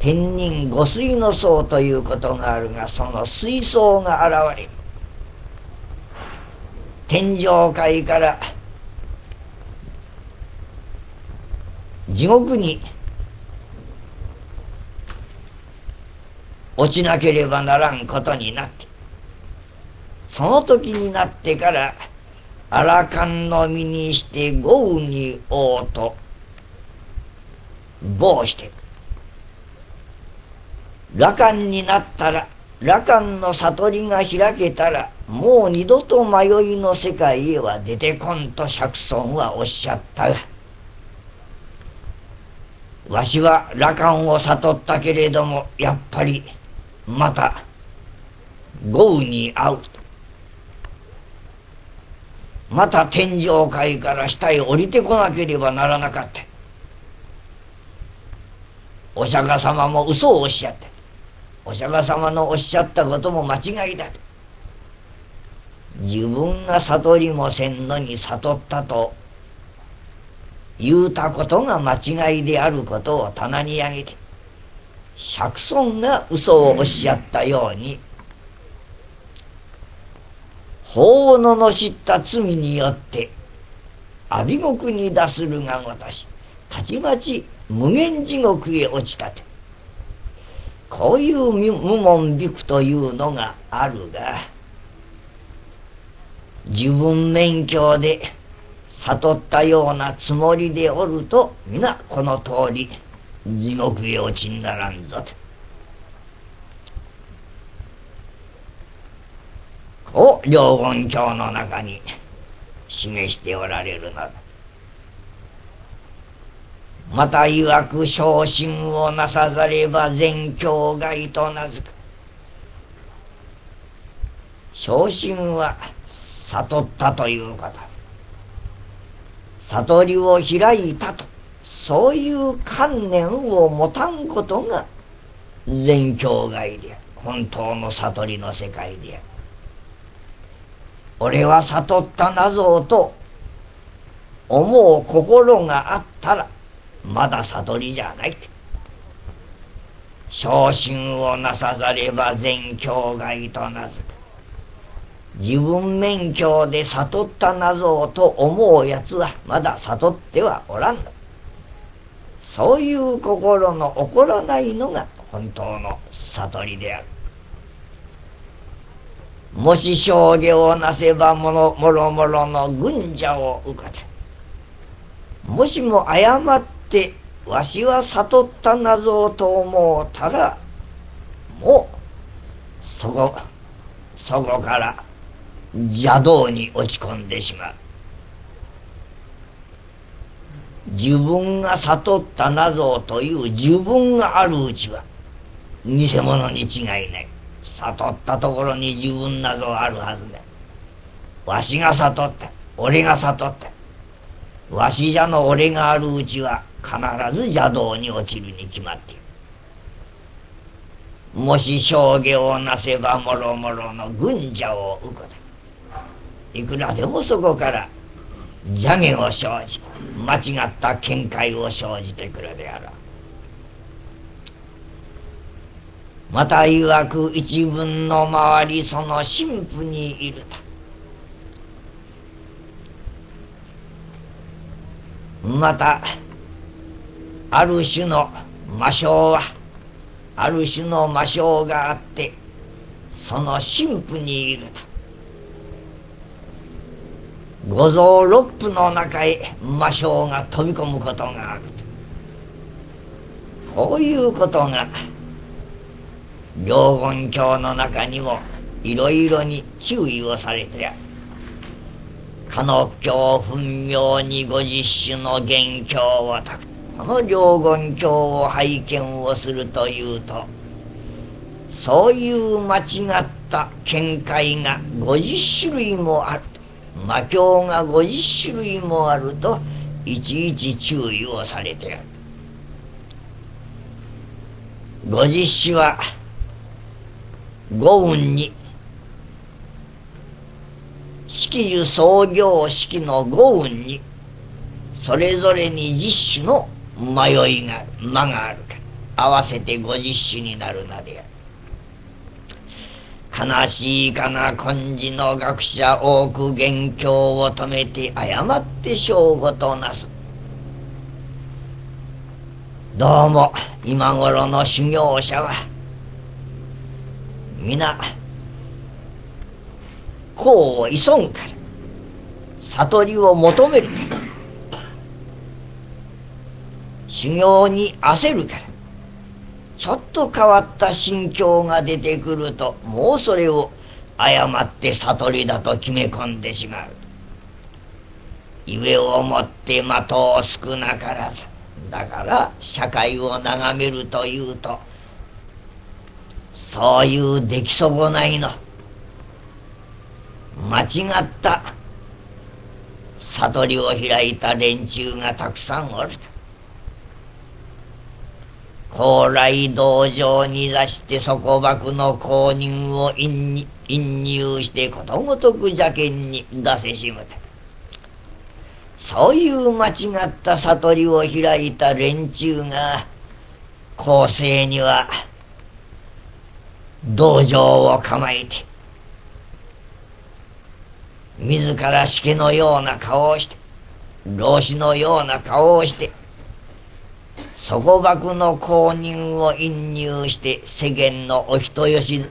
天人五水の層ということがあるが、その水層が現れ、天上界から地獄に落ちなければならんことになって、その時になってからアラカンの身にして豪雨に王と謀して、羅漢になったら、羅漢の悟りが開けたら、もう二度と迷いの世界へは出てこんと釈尊はおっしゃったが、わしは羅漢を悟ったけれども、やっぱりまた豪雨に遭うと、また天上界から下へ降りてこなければならなかった。お釈迦様も嘘をおっしゃった。お釈迦様のおっしゃったことも間違いだと。自分が悟りもせんのに悟ったと言うたことが間違いであることを棚に上げて、釈尊が嘘をおっしゃったように、法を罵った罪によって阿鼻獄に出するがごとし、たちまち無間地獄へ落ちたと、こういう無門びくというのがあるが、自分勉強で悟ったようなつもりでおると、皆この通り地獄へ落ちにならんぞと、こう両言教の中に示しておられるのだ。また曰く、昇進をなさざれば全教外と名付く。昇進は悟ったということ、悟りを開いたと、そういう観念を持たんことが全教外である。本当の悟りの世界である。俺は悟ったなぞと思う心があったら、まだ悟りじゃない。昇進をなさざれば全教外と名付く。自分勉強で悟ったなぞと思うやつはまだ悟ってはおらんの。そういう心の起こらないのが本当の悟りである。もし証言をなせばもろもろの軍者を受けて、もしも誤ってわしは悟ったなぞと思うたら、もうそこから邪道に落ち込んでしまう。自分が悟ったなぞという自分があるうちは偽物に違いない。悟ったところに自分なぞあるはずだ。わしが悟った、俺が悟った、わしじゃの俺があるうちは必ず邪道に落ちるに決まっている。もし証言をなせばもろもろの軍者を受けて、いくらでもそこから邪言を生じ、間違った見解を生じてくるであろう。また曰く、一分の周りその神父にいると。またある種の魔性は、ある種の魔性があって、その神父にいると。五臓六腑の中へ魔性が飛び込むことがあると。こういうことが両言教の中にもいろいろに注意をされてある。かの教分明に50種の元教を説く。この両言教を拝見をするというと、そういう間違った見解が50種類もある。魔教が50種類もあるといちいち注意をされてある。50種は五運に、式樹創業式の五運にそれぞれに10種の迷いがある、間があるから、 合わせて50種になるなである。悲しいかな根治の学者多く元凶を止めて誤って正午となす。どうも今頃の修行者は皆功を急ぐから悟りを求めるから修行に焦るからちょっと変わった心境が出てくるともうそれを誤って悟りだと決め込んでしまう。夢をもって的を少なからず。だから社会を眺めるというとそういう出来損ないの間違った悟りを開いた連中がたくさんおると。高麗道場に座して束縛の公認を引入してことごとく邪見に出せしむと。そういう間違った悟りを開いた連中が後世には道場を構えて自らしけのような顔をして老子のような顔をして束縛の公認を引入して世間のお人よし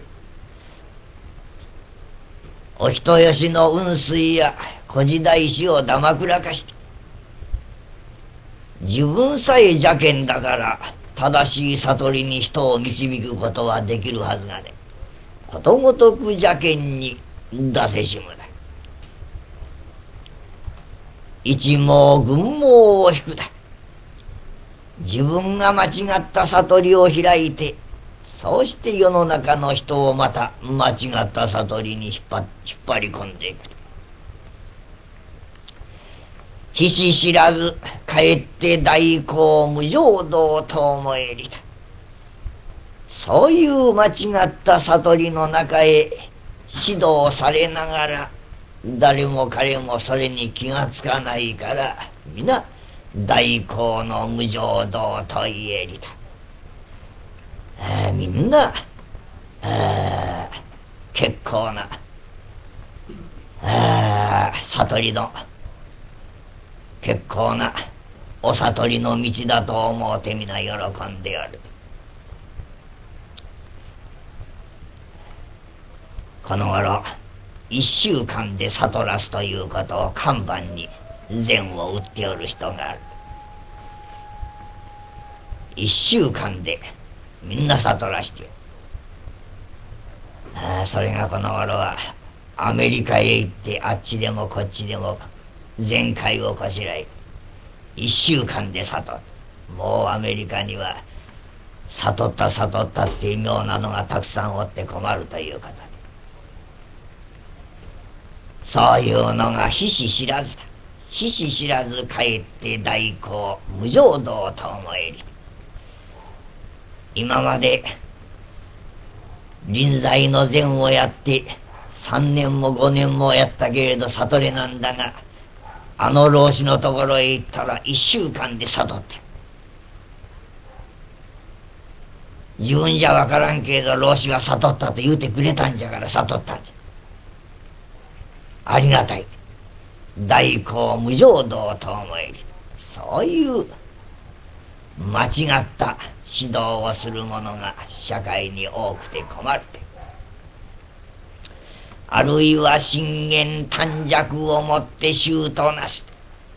の雲水や小時代史をだまくらかして自分さえ邪見だから正しい悟りに人を導くことはできるはずがねことごとく邪見に出せしむだ。一網群網を引くだ。自分が間違った悟りを開いてそうして世の中の人をまた間違った悟りに引っ張り込んでいく。ひし知らずかえって大公無常道と思えりだ。そういう間違った悟りの中へ指導されながら誰も彼もそれに気がつかないから皆大公の無常道と言えりだ。みんな結構な悟りの結構なお悟りの道だと思うて皆喜んでおる。この頃1週間で悟らすということを看板に禅を打っておる人がある。1週間でみんな悟らしてそれがこの頃はアメリカへ行ってあっちでもこっちでも全会をこしらえ1週間で悟る。もうアメリカには悟ったっていう妙なのがたくさんおって困るということでそういうのがひし知らずだ。ひし知らずかえって大公無常道と思えり。今まで臨済の禅をやって3年も5年もやったけれど悟れなんだがあの老子のところへ行ったら1週間で悟って、自分じゃわからんけれど老子は悟ったと言うてくれたんじゃから悟ったんじゃ。ありがたい。大公無常道と思える。そういう間違った指導をする者が社会に多くて困るて、あるいは信玄短尺をもって衆となす。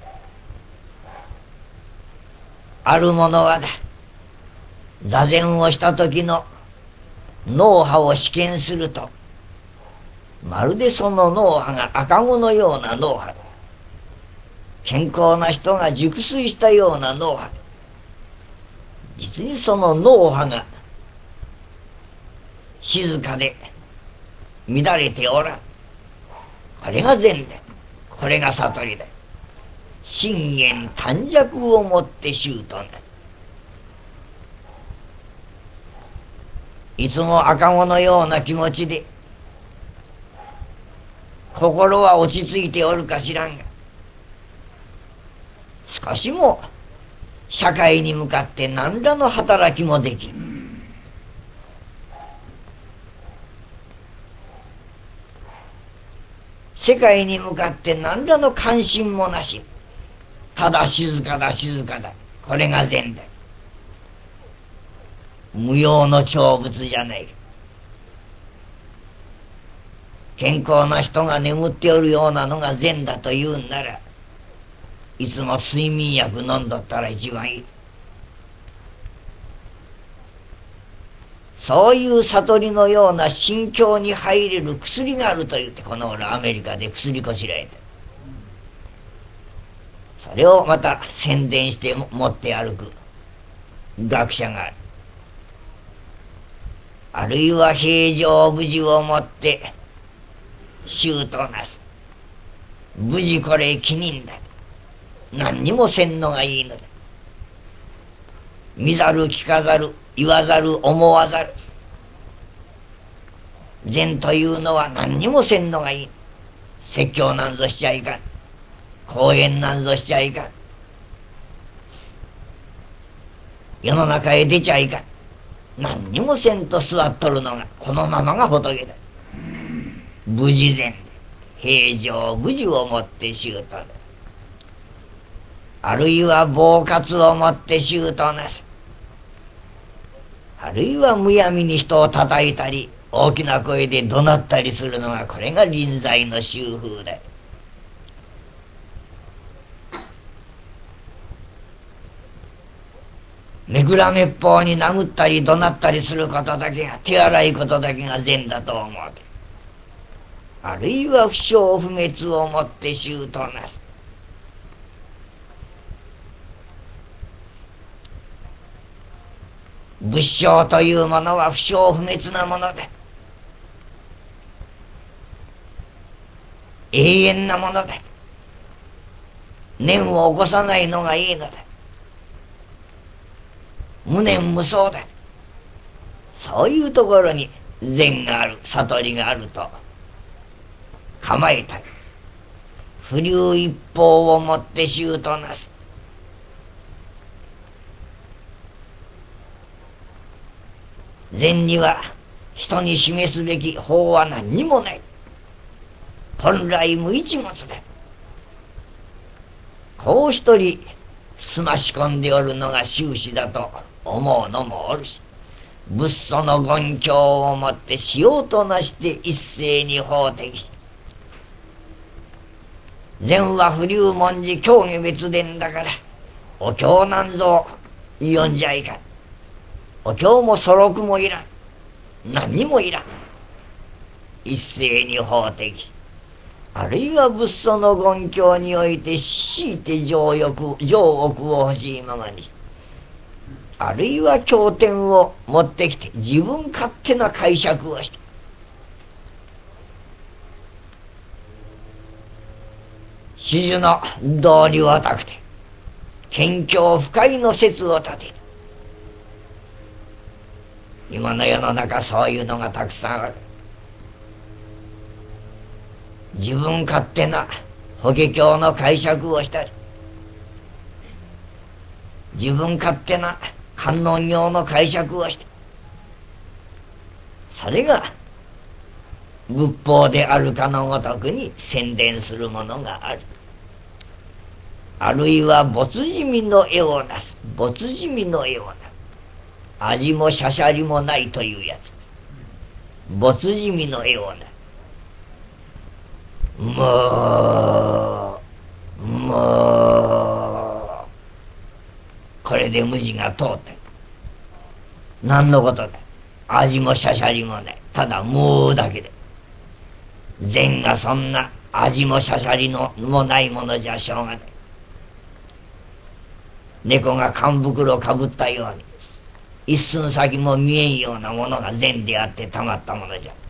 ある者はだ座禅をした時の脳波を試験するとまるでその脳波が赤子のような脳波、健康な人が熟睡したような脳波、実にその脳波が静かで乱れておらん。これが禅だ。これが悟りだ。信玄短尺をもって衆となる。いつも赤子のような気持ちで心は落ち着いておるか知らんが、少しも社会に向かって何らの働きもできる。世界に向かって何らの関心もなし。ただ静かだ静かだ。これが善だ。無用の長物じゃない。健康な人が眠っておるようなのが善だと言うんなら、いつも睡眠薬飲んどったら一番いい。そういう悟りのような心境に入れる薬があると言って、この頃アメリカで薬こしらえて、それをまた宣伝して持って歩く学者がある。あるいは平常無事をもって衆となす。無事これ気人だ。何にもせんのがいいのだ。見ざる聞かざる言わざる思わざる。善というのは何にもせんのがいい。説教なんぞしちゃいかん。講演なんぞしちゃいかん。世の中へ出ちゃいかん。何にもせんと座っとるのがこのままが仏だ。無事善で平常無事をもって衆となす。あるいは暴喝をもって衆となす。あるいはむやみに人を叩いたり大きな声で怒鳴ったりするのが、これが臨在の習風だ。めくらめっぽうに殴ったり怒鳴ったりすることだけが、手荒いことだけが善だと思う。あるいは不生不滅をもって衆となす。仏性というものは不生不滅なものだ。永遠なものだ。念を起こさないのがいいのだ。無念無想だ。そういうところに善がある、悟りがあると構えたり、不流一方をもって衆となす。善には人に示すべき法は何にもない。本来無一物だ。こう一人すまし込んでおるのが宗師だと思うのもおるし、仏祖の言教をもってしようとなして一斉に法的し、善は不流文字教義別伝だから、お経なんぞ読んじゃいかん。お経も素録もいらん。何にもいらん。一斉に法的し、あるいは仏祖の言教において強いて上奥を欲しいままにし、あるいは経典を持ってきて自分勝手な解釈をして、種々の道理をたくて謙虚不快の説を立てる。今の世の中そういうのがたくさんある。自分勝手な法華経の解釈をしたり、自分勝手な観音経の解釈をして、それが仏法であるかのごとくに宣伝するものがある。あるいは没地味の絵をなす。没地味の絵をなす。味もしゃしゃりもないというやつ。没地味の絵をなす。これで無地が通った。何のことだ。味もしゃしゃりもない。ただもうだけで。善がそんな味もしゃしゃりのもないものじゃしょうがない。猫が缶袋かぶったように、一寸先も見えんようなものが善であってたまったものじゃ。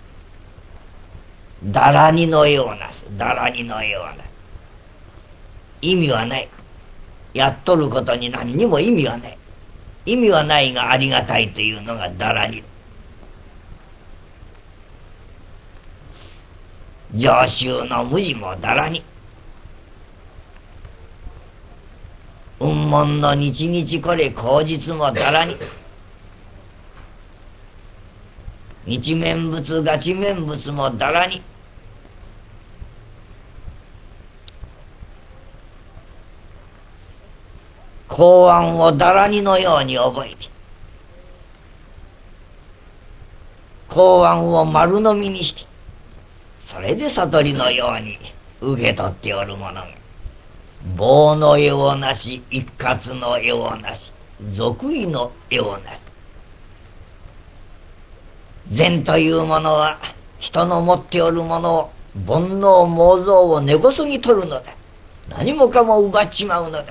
だらにのようなす。だらにのような。意味はない。やっとることに何にも意味はない。意味はないがありがたいというのがだらに。常習の無地もだらに。 雲門の日々これ口実もだらに、日面仏ガチ面仏もだらに、公安をだらにのように覚えて、公安を丸飲みにして、それで悟りのように受け取っておる者が、棒の絵をなし、一括の絵をなし、俗意の絵をなし。善というものは人の持っておるものを、煩悩妄想を根こそぎ取るのだ。何もかも奪っちまうのだ。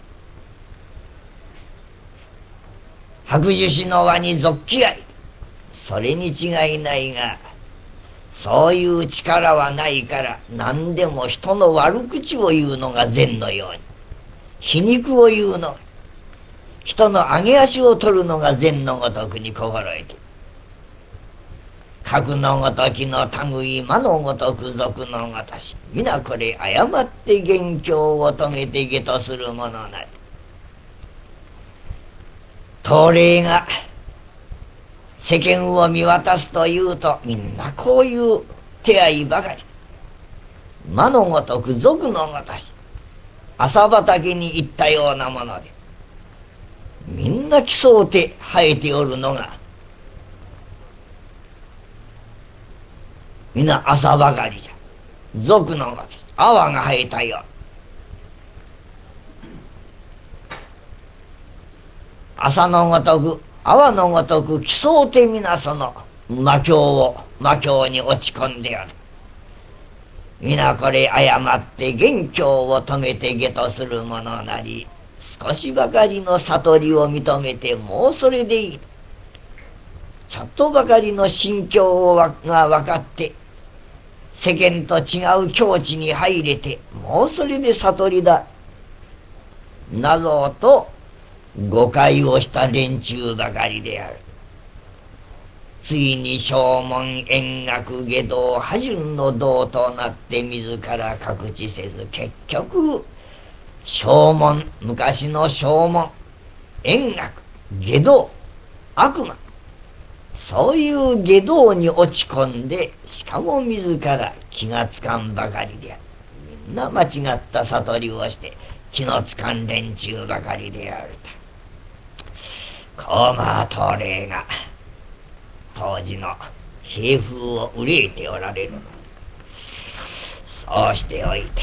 白樹子の輪に俗気あり、それに違いないが、そういう力はないから何でも人の悪口を言うのが善のように、皮肉を言うの、人の上げ足を取るのが善のごとくに心得て、格のごときの類魔のごとく俗のごとし、皆これ誤って元凶を止めて下とするものなり。東霊が世間を見渡すというと、みんなこういう手合いばかり。魔のごとく俗のごとし、朝畑に行ったようなもので、みんな競うて生えておるのが、みんな朝ばかりじゃ。俗のごとし、泡が生えたよ。朝のごとく、泡のごとく競うて皆その魔境に落ち込んでおる。皆これ誤って元凶を止めて下とするものなり、少しばかりの悟りを認めてもうそれでいい。ちょっとばかりの心境が分かって、世間と違う境地に入れて、もうそれで悟りだ。などと誤解をした連中ばかりである。ついに正門円覚下道波順の道となって自ら覚知せず、結局正門、昔の正門、円覚、下道、悪魔、そういう下道に落ち込んで、しかも自ら気がつかんばかりである。みんな間違った悟りをして気のつかん連中ばかりであると。こうまあ東霊が当時の平風を憂えておられる。そうしておいて、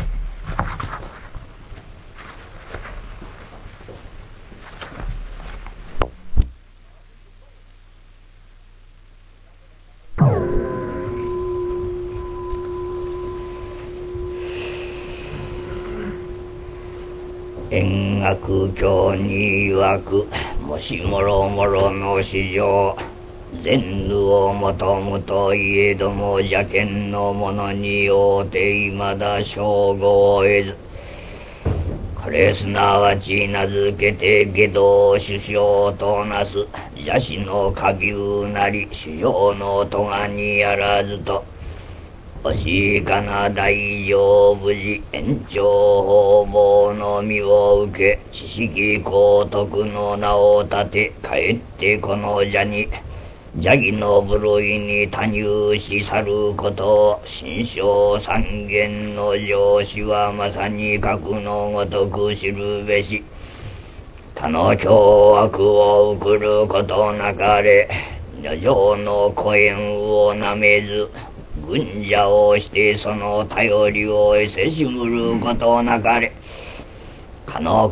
円覚教に曰く、もしもろもろの史上、善愚を求むといえども邪見の者にようていまだ称号を得ず、これすなわち名付けて下道首相となす邪師の下流なり主要の咎にやらずと、惜しいかな大乗無事延長方々の身を受け、知識高徳の名を立て、かえってこの邪に邪義の部類に多入し去ることを、心象三元の上司はまさに格のごとく知るべし。他の凶悪を送ることなかれ、女上のご縁をなめず、軍者をしてその頼りを得せしむることなかれ。かの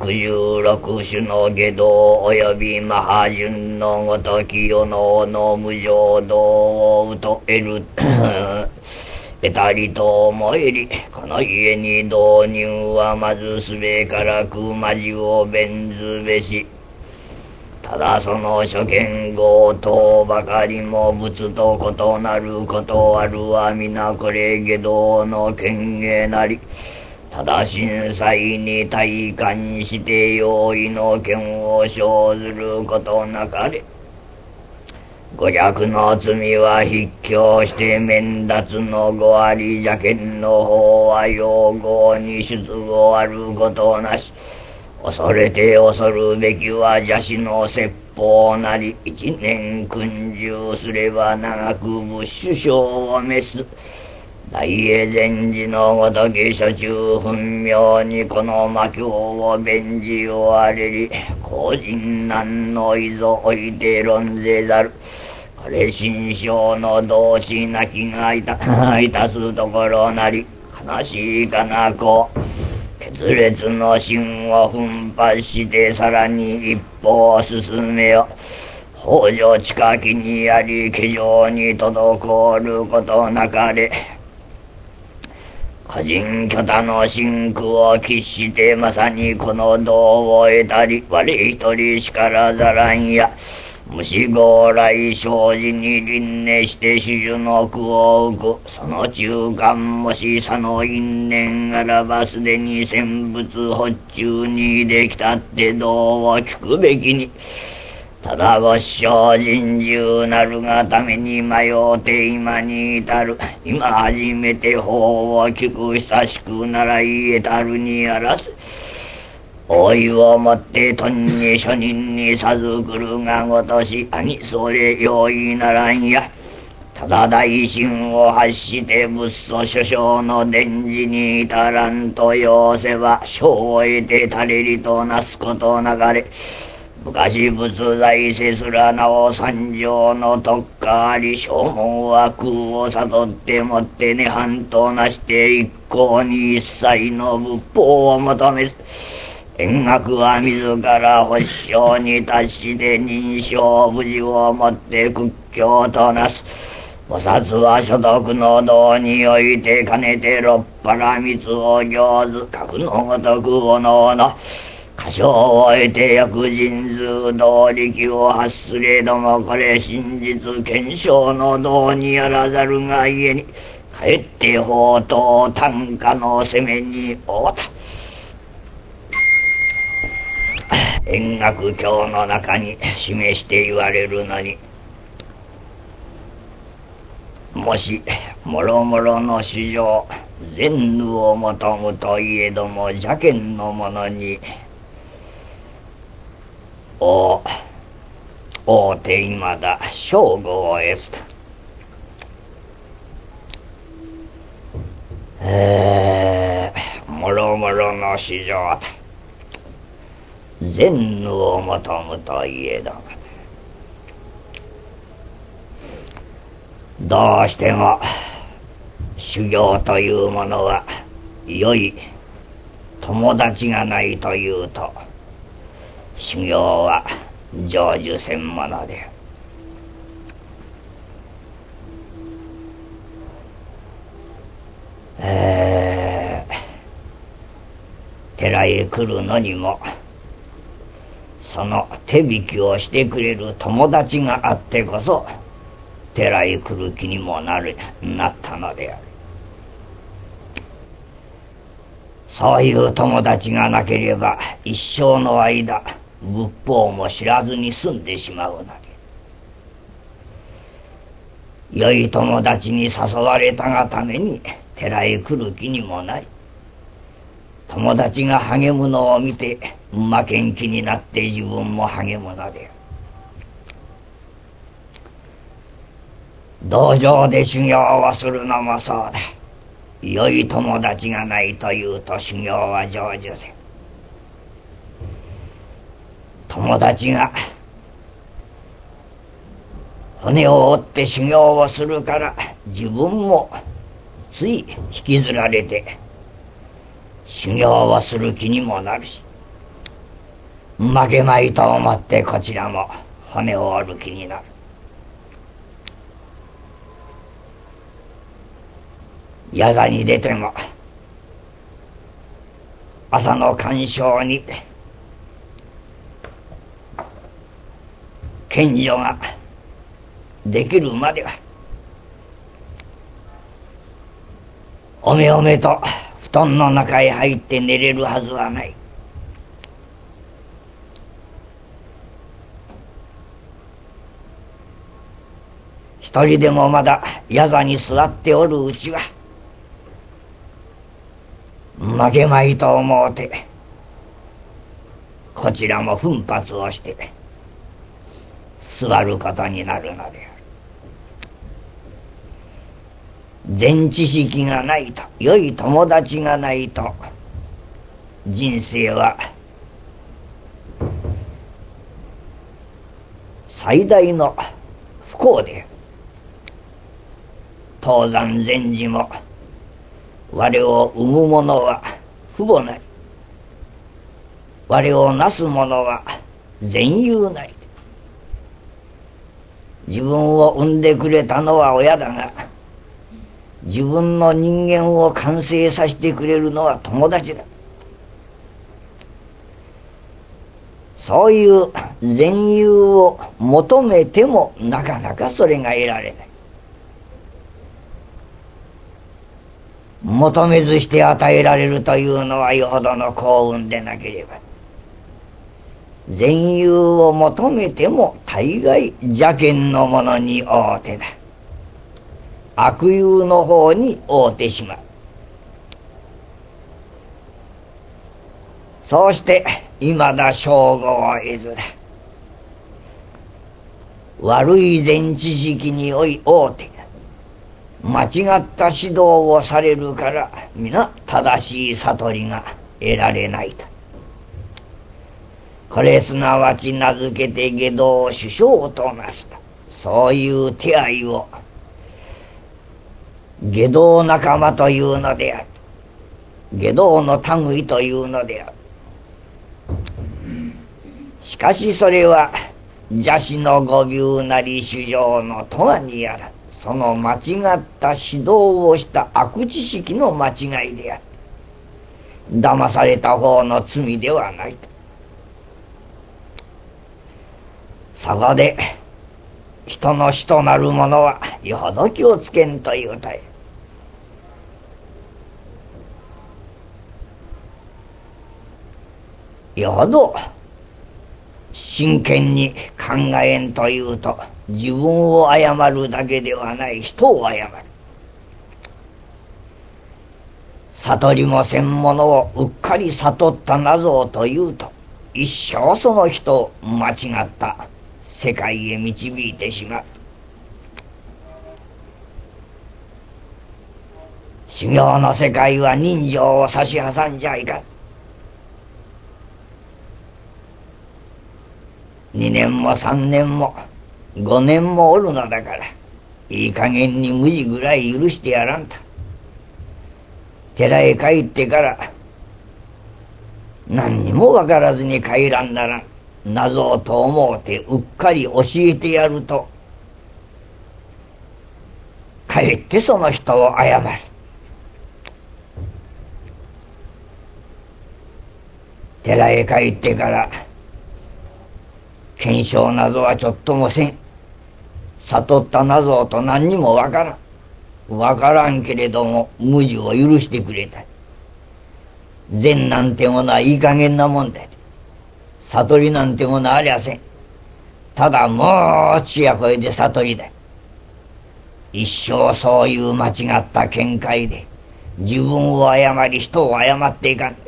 96種の下道及びマハ順のごとき世の無常道を疎える得たりと思えり、この家に導入はまずすべからくまじを弁ずべし。ただその諸見強盗ばかりも仏と異なることあるは皆これ下道の権限なり。ただ震災に体感して用意の権を生ずることなかれ。五弱の罪は筆境して免脱のごあり、邪見の方は用語に出語あることなし。 恐れて恐るべきは邪師の説法なり、一年訓従すれば長く無首相を滅す。大英禅師のごとき諸中分明にこの魔境を弁じ終われり、後人難のいぞおいて論ぜざる。これ心象の同志なきがいたすところなり、悲しいかなこ決裂の心を奮発してさらに一歩進めよ。北条近きにあり気丈に滞ることなかれ。個人巨多の真空を喫してまさにこの道を得たり、我一人しからざらんや。虫強来生じに輪廻して始終の苦を受く。その中間もしさの因縁あらばすでに戦物発注にできたって道を聞くべきに。ただご精進重なるがために迷うて今に至る。今初めて法を聞く久しくなら言えたるにあらず。大いをもってとんに諸人に授くるがごとし、兄それ容易ならんや。ただ大心を発して仏祖諸将の伝示に至らんと要せば、生を得て垂れりとなすことなかれ。昔仏在世すらなお三条の特化あり、将門は空を悟ってもって涅槃となして一向に一切の仏法を求めず、円覚は自ら発祥に達して認証無事をもって屈強となす。菩薩は所得の道において兼ねて六波羅蜜を行ず、格のごとくおのおの歌唱を得て薬人数道力を発すれども、これ真実検証の道にあらざるがゆえに、かえって法刀短歌の攻めに遭うた。円覚経の中に示して言われるのに、もしもろもろの主情善愚を求むといえども、邪見の者に大手今だ称号を得す。もろもろの主情だ。善愚を求むといえども、どうしても修行というものは良い友達がないというと、修行は成就せんもので寺へ来るのにも、その手引きをしてくれる友達があってこそ寺へ来る気にもなったのである。そういう友達がなければ一生の間仏法も知らずに済んでしまうので、良い友達に誘われたがために寺へ来る気にもなり、友達が励むのを見て負けん気になって自分も励むのである。道場で修行をするのもそうだ。良い友達がないというと修行は成就せん。友達が骨を折って修行をするから、自分もつい引きずられて修行をする気にもなるし、負けまいと思ってこちらも骨を折る気になる。宿に出ても朝の鑑賞に賢女ができるまではおめおめと布団の中へ入って寝れるはずはない。一人でもまだ宿に座っておるうちは負けまいと思うてこちらも奮発をして座ることになるのである。善知識がないと、良い友達がないと、人生は最大の不幸である。東山禅師も、我を生む者は父母なり、我をなす者は善友なり。自分を産んでくれたのは親だが、自分の人間を完成させてくれるのは友達だ。そういう善友を求めてもなかなかそれが得られない。求めずして与えられるというのはよほどの幸運でなければ。善友を求めても大概邪見のものに合うてだ。悪友の方に合うてしまう。そうしていまだ称号を得ずだ。悪い善知識に合うて間違った指導をされるから皆正しい悟りが得られないと。これすなわち名付けて外道首相となすと。そういう手合いを外道仲間というのである。外道の類というのである。しかしそれは邪師の語流なり主情の咎にあらず、その間違った指導をした悪知識の間違いである。騙された方の罪ではないと。そこで人の師となる者はよほど気をつけんというたい。よほど真剣に考えんというと、自分を謝るだけではない人を謝る。悟りもせんものをうっかり悟ったなぞというと、一生その人を間違った世界へ導いてしまう。修行の世界は人情を差し挟んじゃいかん。2年も3年も5年もおるのだから、いい加減に無事ぐらい許してやらんと。寺へ帰ってから何にも分からずに帰らんならん。謎と思うてうっかり教えてやると、帰ってその人を謝る。寺へ帰ってから検証などはちょっともせん。悟ったなぞと何にもわからん。わからんけれども無事を許してくれた。善なんてものはいい加減なもんだ。悟りなんてものありゃせん。ただもうちやこれで悟りだ。一生そういう間違った見解で自分を誤り人を誤っていかん。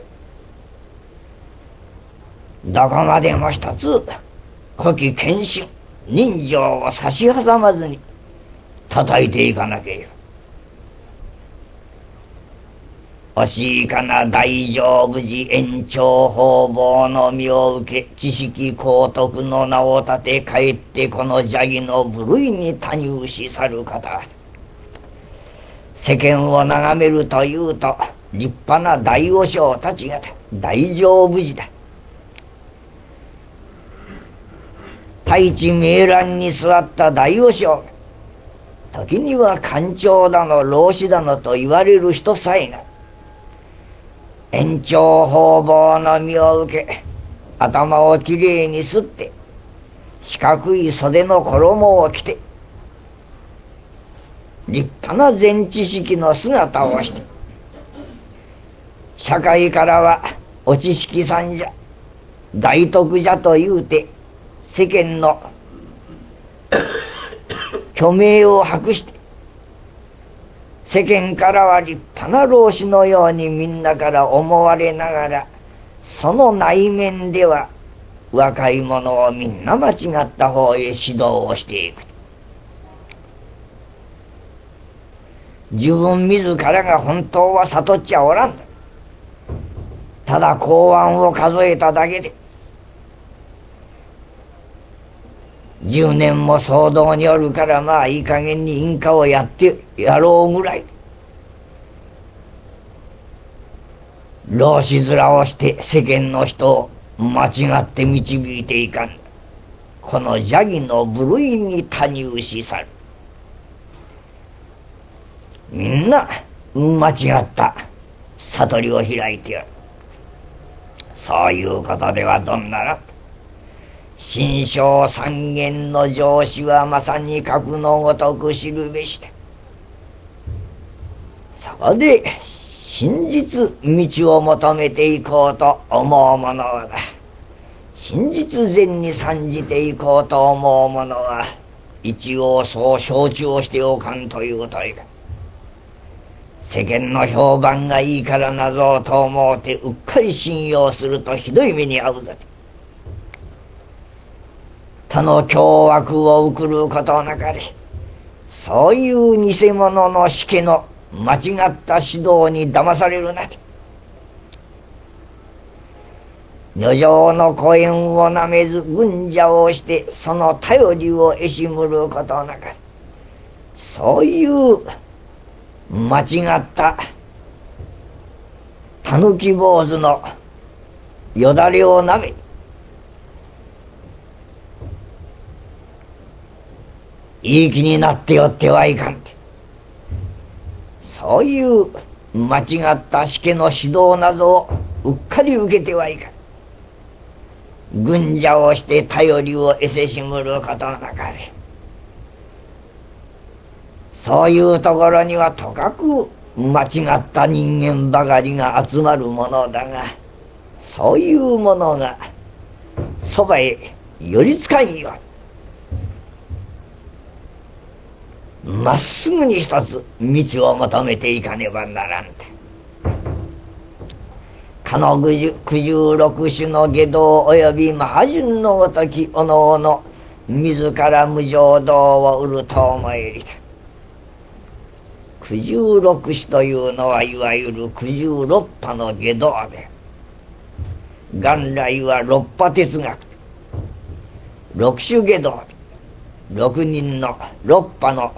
どこまでも一つ古希謙信人情を差し挟まずに叩いていかなければ。惜しいかな大乗無事延長方々の身を受け、知識高徳の名を立て、帰ってこの邪義の部類に多入し去る方。世間を眺めるというと立派な大和尚たちが大乗無事だ。太一冥蘭に座った大和尚、時には官長だの老子だのと言われる人さえが延長方々の身を受け、頭をきれいにすって四角い袖の衣を着て立派な善知識の姿をして、社会からはお知識さんじゃ大徳じゃと言うて世間の虚名を博して、世間からは立派な老子のようにみんなから思われながら、その内面では若い者をみんな間違った方へ指導をしていく。自分自らが本当は悟っちゃおらんだ。ただ公安を数えただけで10年も騒動におるから、まあいい加減に印鑑をやってやろうぐらい、老子面をして世間の人を間違って導いていかん。この邪気の部類に多入し去る。みんな間違った悟りを開いてやる。そういうことではどんなら、心象三元の上司はまさに格のごとく知るべしだ。そこで真実道を求めていこうと思う者はだ。真実善に参じていこうと思う者は一応そう承知をしておかんというといか。世間の評判がいいからなぞと思うてうっかり信用するとひどい目に遭うぞ。他の凶悪を送ることなかれ、そういう偽物のしけの間違った指導に騙されるなて。女上の講演をなめず軍者をしてその頼りを得しむることなかれ、そういう間違ったたぬき坊主のよだれをなめいい気になってよってはいかんて。そういう間違ったしけの指導などをうっかり受けてはいかん。軍者をして頼りを得せしむることなかれ。そういうところにはとかく間違った人間ばかりが集まるものだが、そういうものがそばへ寄りつかんようにまっすぐに一つ道を求めていかねばならんて。かの九十六種の外道および魔派順のごときおのおの自ら無常道を売ると思えり。九十六種というのはいわゆる九十六派の外道で、元来は六派哲学、六種外道で、六人の六派の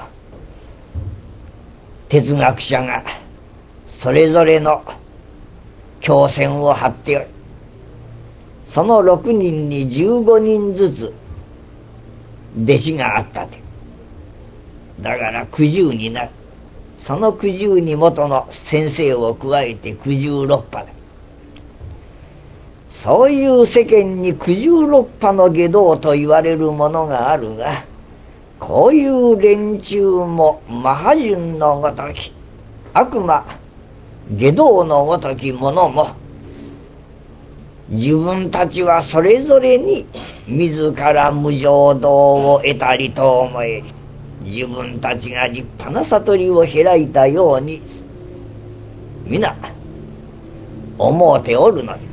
哲学者がそれぞれの教線を張っており、その6人に15人ずつ弟子があったと。だから90になる。その90に元の先生を加えて96派だ。そういう世間に96派の外道と言われるものがあるが、こういう連中もマハ順のごとき悪魔外道のごときものも、自分たちはそれぞれに自ら無常道を得たりと思えり、自分たちが立派な悟りを開いたように皆思うておるので、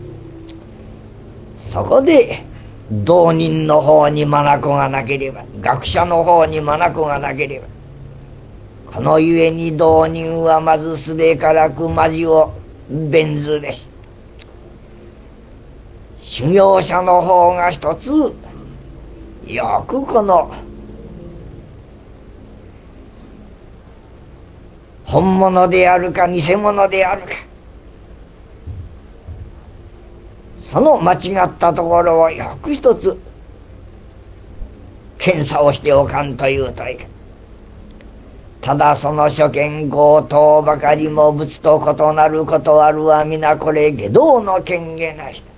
そこで道人の方に眼がなければ、学者の方に眼がなければ、このゆえに道人はまずすべからくまじを弁ずべし。修行者の方が一つよくこの本物であるか偽物であるか、その間違ったところをよく一つ検査をしておかんというといかん。ただその諸見強盗ばかりも仏と異なることあるは皆これ外道の権限なしだ。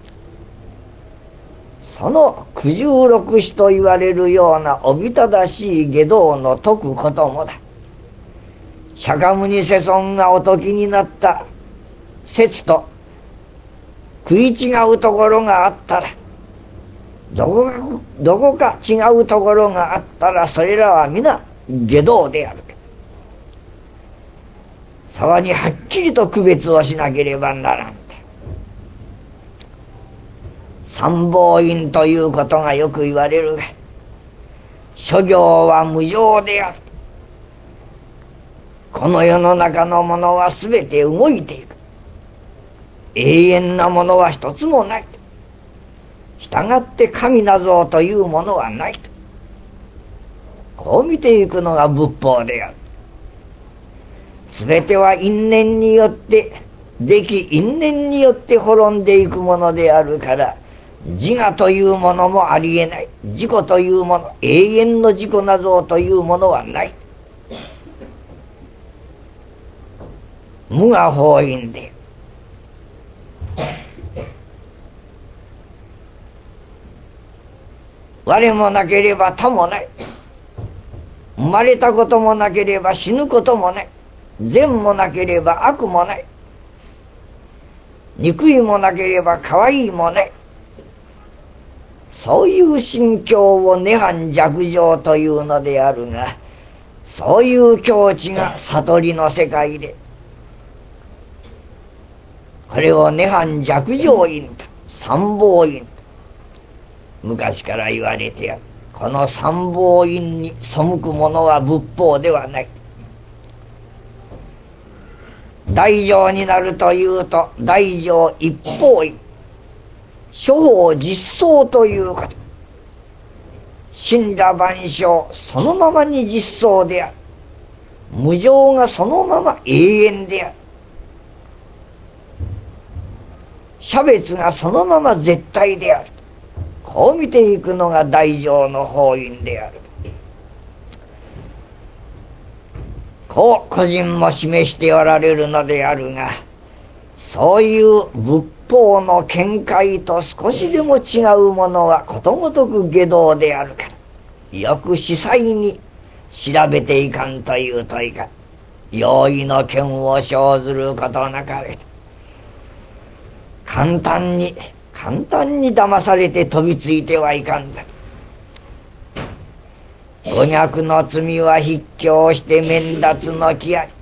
その九十六種と言われるようなおびただしい外道の説くこともだ。釈迦牟尼世尊がお説きになった説と食い違うところがあったら、どこか違うところがあったら、それらは皆外道である。そこにはっきりと区別をしなければならん。 参謀院ということがよく言われるが、諸行は無常である。この世の中のものはすべて動いていく。永遠なものは一つもない。したがって神なぞというものはないと。こう見ていくのが仏法である。すべては因縁によってでき、因縁によって滅んでいくものであるから、自我というものもありえない。自己というもの、永遠の自己なぞというものはない。無我法因で、我もなければ他もない。生まれたこともなければ死ぬこともない。善もなければ悪もない。憎いもなければ可愛いもない。そういう心境を涅槃寂情というのであるが、そういう境地が悟りの世界で、これを涅槃寂情院と参謀院と昔から言われてある。この参謀院に背く者は仏法ではない。大乗になるというと、大乗一方院、諸法実相ということ。真羅万象そのままに実相である。無常がそのまま永遠である。差別がそのまま絶対である。こう見ていくのが大乗の法院である。こう個人も示しておられるのであるが、そういう仏法の見解と少しでも違うものはことごとく外道であるから、よく仔細に調べていかんという問いか、容易の剣を生ずることなかれ。簡単に騙されて飛びついてはいかんぞ。五逆の罪は筆境して免脱の気あり。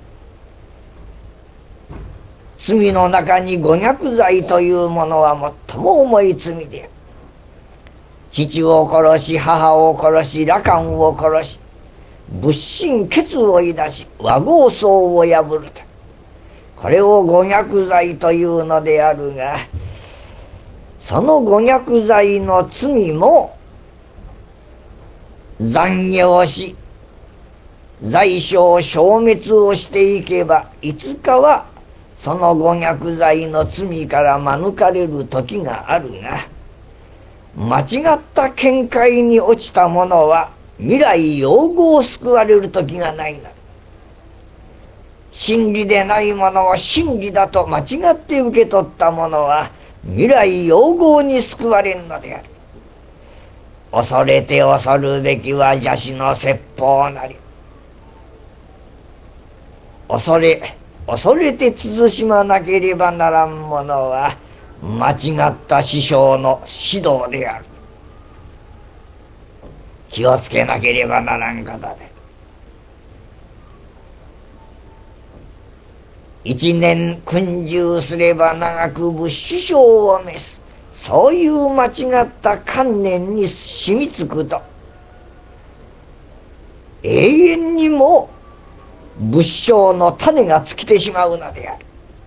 罪の中に五逆罪というものは最も重い罪である。父を殺し、母を殺し、羅漢を殺し、仏心血をいだし、和合僧を破ると。これを五逆罪というのであるが、その五逆罪の罪も残業し、罪障消滅をしていけば、いつかはその五逆罪の罪から免れる時があるが、間違った見解に落ちた者は未来永劫救われる時がないな。真理でないものを真理だと間違って受け取った者は未来永劫に救われるのである。恐れて恐るべきは邪師の説法なり。恐れて慎まなければならんものは間違った師匠の指導である。気をつけなければならんことで、一年訓従すれば長く仏師匠を召す。そういう間違った観念に染みつくと、永遠にも仏性の種が尽きてしまうのである。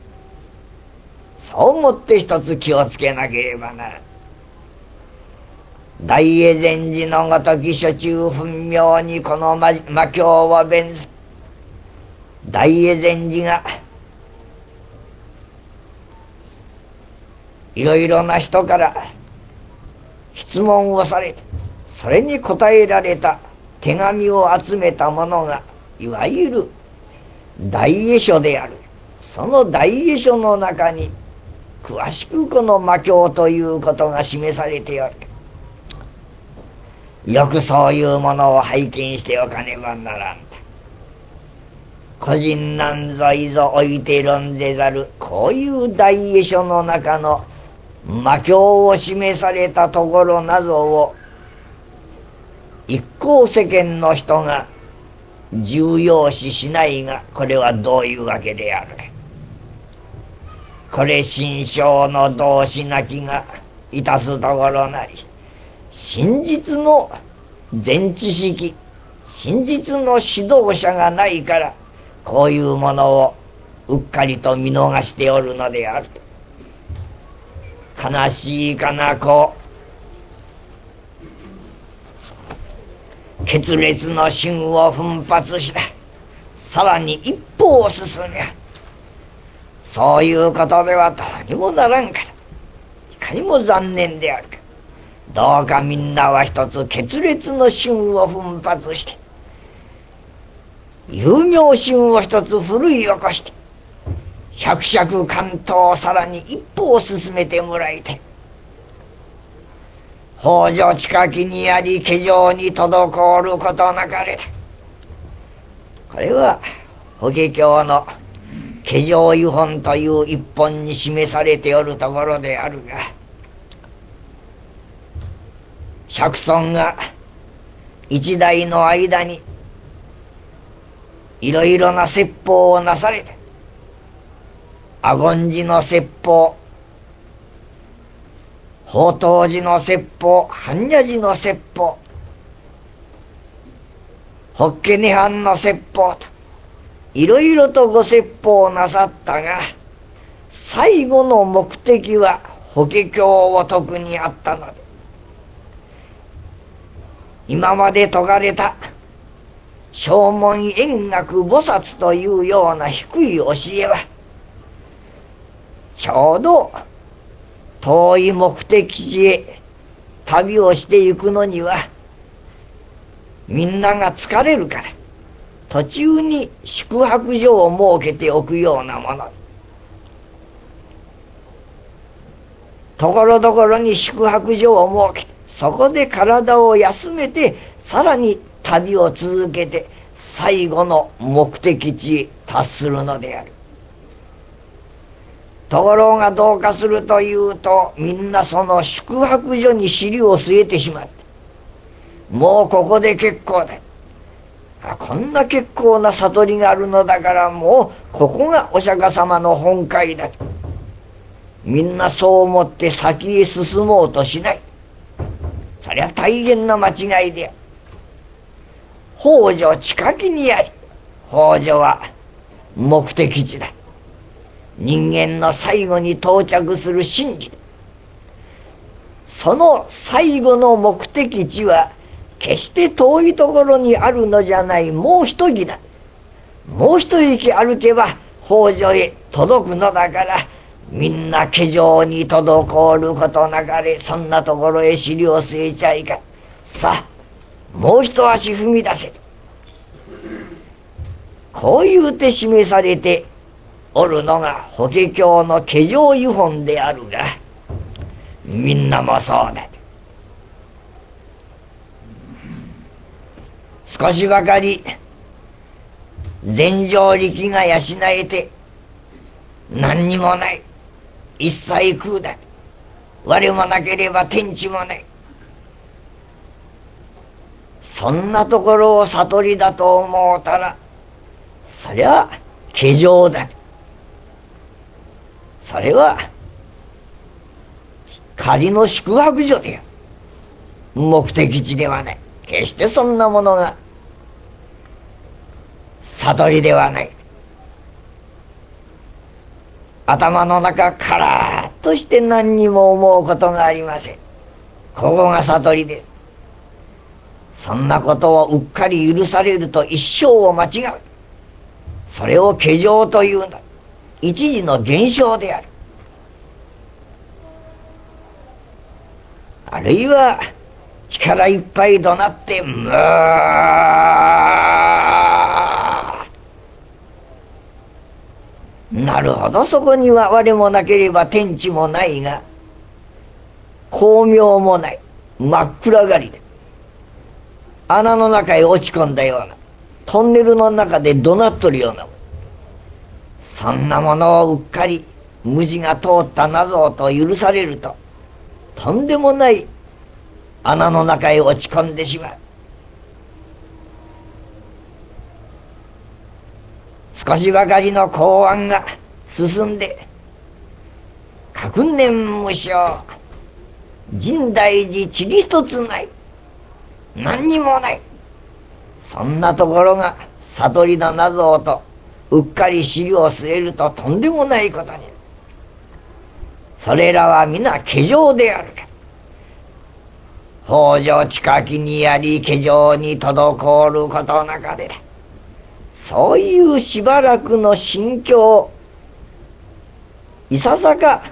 そう思って一つ気をつけなければならん。大江禅師のごとき諸中分明にこの魔教を弁す。大江禅師がいろいろな人から質問をされて、それに答えられた手紙を集めたものがいわゆる大江書である。その大江書の中に詳しくこの魔教ということが示されておる。よくそういうものを拝見しておかねばならんと。個人なんぞいぞ置いて論ぜざる、こういう大江書の中の魔教を示されたところなどを一向世間の人が重要視しないが、これはどういうわけであるか。これ心象の動詞なきがいたすところなり、真実の前知識、真実の指導者がないから、こういうものをうっかりと見逃しておるのであると。悲しいかな。こう決裂の心を奮発した。さらに一歩を進め、そういうことではどうにもならんから、いかにも残念であるが、どうかみんなは一つ決裂の心を奮発して、有名心を一つ奮い起こして、百尺関東をさらに一歩を進めてもらいたい。北条近きにあり、気丈に滞ることなかれだ。これは法華経の気丈湯本という一本に示されておるところであるが、釈尊が一代の間にいろいろな説法をなされて、阿厳寺の説法、宝当寺の説法、般若寺の説法、法華涅槃の説法といろいろとご説法をなさったが、最後の目的は法華経を説くにあったので、今まで説かれた正門円覚菩薩というような低い教えは、ちょうど遠い目的地へ旅をしていくのにはみんなが疲れるから、途中に宿泊所を設けておくようなもの、ところどころに宿泊所を設けて、そこで体を休めて、さらに旅を続けて最後の目的地へ達するのである。ところがどうかするというと、みんなその宿泊所に尻を据えてしまって、もうここで結構だ、こんな結構な悟りがあるのだから、もうここがお釈迦様の本懐だと、みんなそう思って先へ進もうとしない。そりゃ大変な間違いである。北条近きにあり、北条は目的地だ。人間の最後に到着する真理だ。その最後の目的地は決して遠いところにあるのじゃない。もう一息だ。もう一息歩けば北条へ届くのだから、みんな気丈に滞ることなかれ、そんなところへ尻を据えちゃいかん。さあもう一足踏み出せと、こう言うて示されておるのが法華経の気丈湯本であるが、みんなもそうだ。少しばかり禅定力が養えて、何にもない、一切空だ、我もなければ天地もない、そんなところを悟りだと思うたら、そりゃ気丈だ。それは仮の宿泊所である。目的地ではない。決してそんなものが悟りではない。頭の中カラーッとして何にも思うことがありません。ここが悟りです。そんなことをうっかり許されると一生を間違う。それを気丈というのだ。一時の現象である。あるいは力いっぱい怒鳴ってムー、なるほど、そこには我もなければ天地もないが、光明もない、真っ暗がりで穴の中へ落ち込んだような、トンネルの中で怒鳴っとるような、そんなものをうっかり無知が通った謎と許されると、とんでもない穴の中へ落ち込んでしまう。少しばかりの公安が進んで、各年無償、 深大寺地理一つない。何にもない。そんなところが悟りの謎とうっかり尻を据えるととんでもないことに。それらは皆化粧であるか。北条近きにあり化粧に滞ることなかで、そういうしばらくの心境、いささか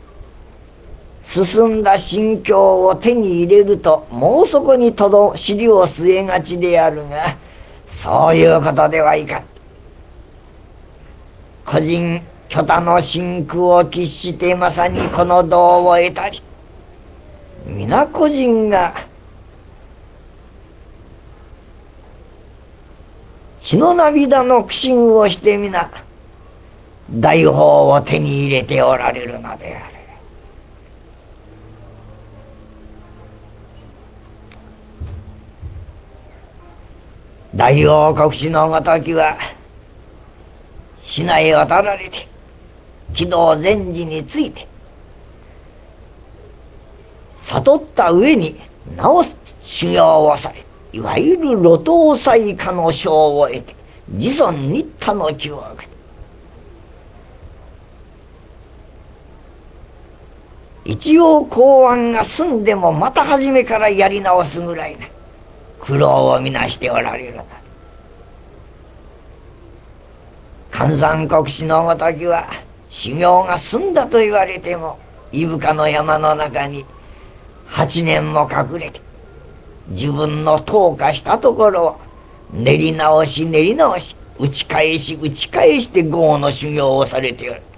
進んだ心境を手に入れるともうそこに尻を据えがちであるが、そういうことではいかん。個人巨多の真空を喫してまさにこの道を得たり、皆個人が血の涙の苦心をして皆大法を手に入れておられるのである。大王国士のごときは市内を取られて軌道禅師について悟った上になお修行をされ、いわゆる路頭斎家の称を得て自尊日他の気を受けて、一応公安が済んでもまた初めからやり直すぐらいな苦労をみなしておられるの。関山国士のごときは修行が済んだと言われても、伊深の山の中に8年も隠れて自分の投下したところを練り直し練り直し、打ち返し打ち返して業の修行をされておる。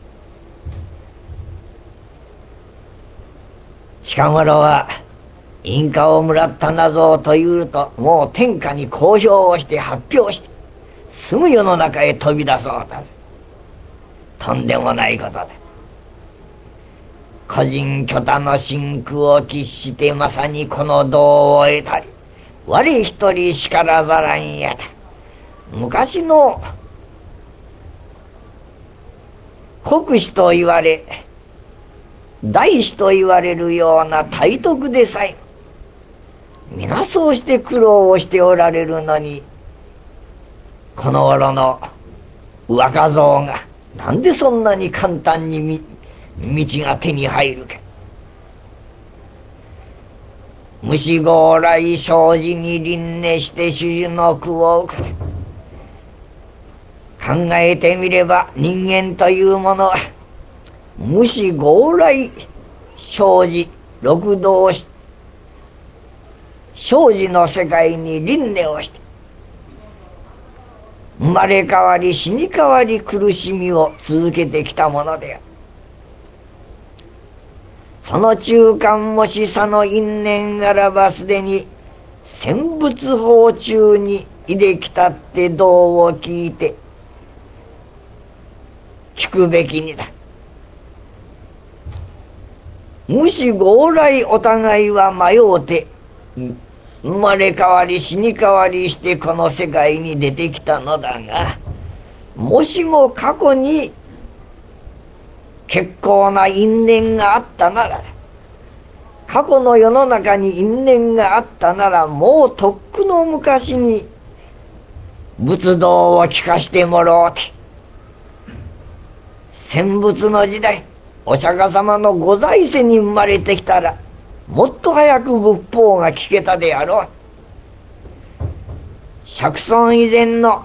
近頃は印鑑をもらった謎をというと、もう天下に公表をして発表してすぐ世の中へ飛び出そうだ。とんでもないことだ。個人巨多の真空を喫してまさにこの道を得たり、我一人しからざらんやと。昔の国士と言われ大師と言われるような大徳でさえ皆そうして苦労をしておられるのに、この頃の若造がなんでそんなに簡単に道が手に入るか。虫強来生じに輪廻して種々の苦を受け、考えてみれば人間というものは虫強来生じ六道生じの世界に輪廻をして生まれ変わり死に変わり苦しみを続けてきたものである。その中間もしさの因縁あらばすでに戦仏法中にいできたって道を聞いて聞くべきにだ。もし強来お互いは迷うて生まれ変わり死に変わりしてこの世界に出てきたのだが、もしも過去に結構な因縁があったなら、過去の世の中に因縁があったなら、もうとっくの昔に仏道を聞かしてもらおうて、戦仏の時代お釈迦様のご在世に生まれてきたらもっと早く仏法が聞けたであろう。釈尊以前の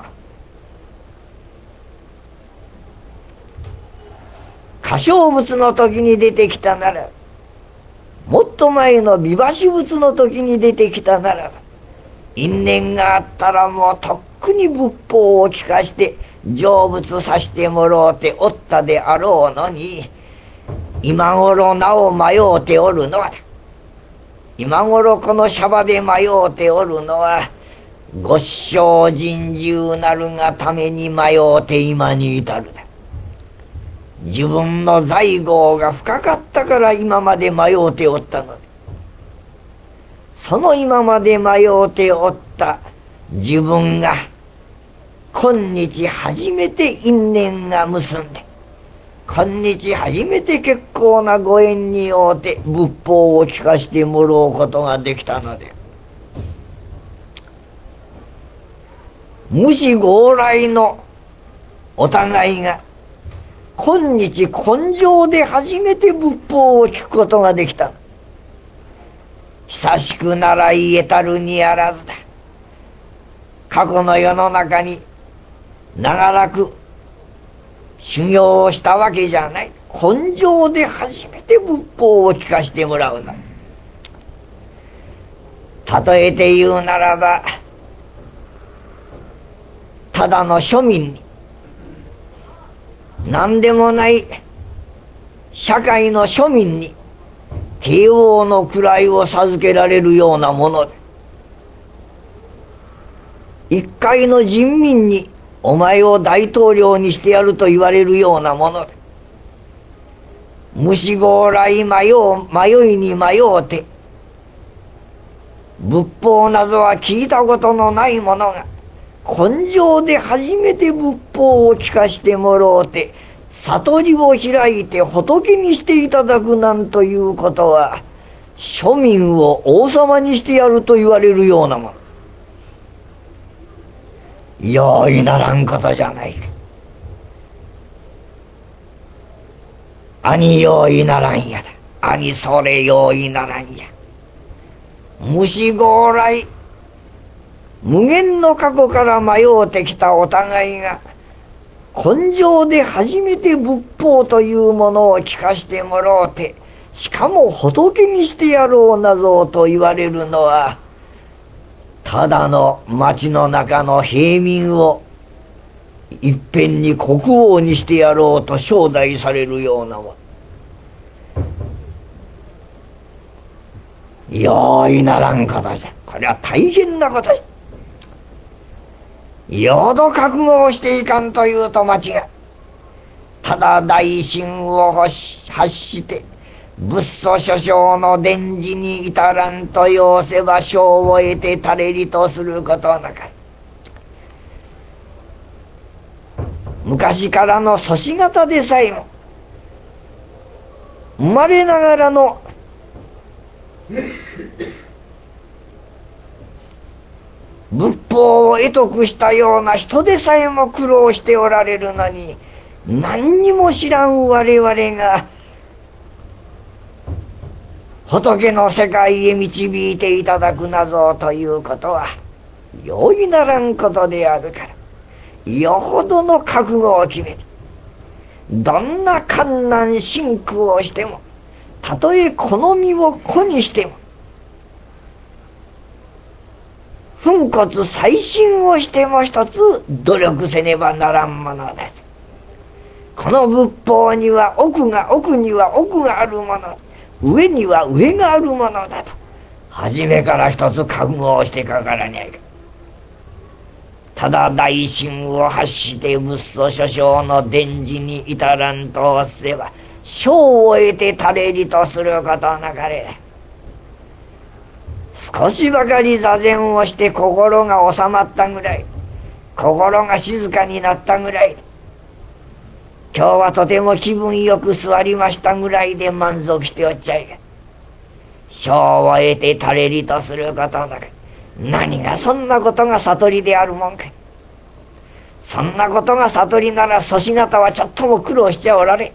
歌唱仏の時に出てきたなら、もっと前の美橋仏の時に出てきたなら、因縁があったらもうとっくに仏法を聞かして成仏させてもろうておったであろうのに、今頃なお迷うておるのは、今頃このシャバで迷うておるのは、ご師匠人獣なるがために迷うて今に至るだ。自分の在業が深かったから今まで迷うておったので、その今まで迷うておった自分が今日初めて因縁が結んで、 今日初めて結構なご縁にようて仏法を聞かせてもらうことができたので、無視強来のお互いが今日根性で初めて仏法を聞くことができた。久しく習い得たるにあらずだ。過去の世の中に長らく修行をしたわけじゃない。根性で初めて仏法を聞かせてもらうの。例えて言うならば、ただの庶民に、何でもない社会の庶民に帝王の位を授けられるようなもので、一介の人民にお前を大統領にしてやると言われるようなもので、無視強来迷いに迷うて仏法などは聞いたことのない者が根性で初めて仏法を聞かしてもろうて悟りを開いて仏にしていただくなんということは、庶民を王様にしてやると言われるようなもの。容易ならんことじゃないか。兄容易ならんやだ。兄それ容易ならんや。無視強来、無限の過去から迷うてきたお互いが根性で初めて仏法というものを聞かしてもろうて、しかも仏にしてやろうなぞと言われるのは、ただの町の中の平民をいっぺんに国王にしてやろうと招待されるようなもの。容易ならんことじゃ。これは大変なことじゃ。よど覚悟をしていかんというと間違い。ただ大心を発して仏祖諸将の伝示に至らんと要せば賞を得て垂れりとすることなか。昔からの祖師方でさえも生まれながらの仏法を得得したような人でさえも苦労しておられるのに、何にも知らん我々が仏の世界へ導いていただくなぞということは容易ならんことであるから、よほどの覚悟を決める。どんな困難辛苦をしても、たとえこの身を粉にしても、粉骨細心をしても一つ努力せねばならんものです。この仏法には奥には奥があるもの、上には上があるものだと初めから一つ覚悟をしてかからにゃいか。ただ大心を発して仏祖諸将の伝示に至らんとすれば賞を得て垂れりとすることなかれ。少しばかり座禅をして心が収まったぐらい、心が静かになったぐらい、今日はとても気分よく座りましたぐらいで満足しておっちゃいけ。賞を得て垂れりとすることなく、何がそんなことが悟りであるもんか。そんなことが悟りなら祖師方はちょっとも苦労しちゃおられ。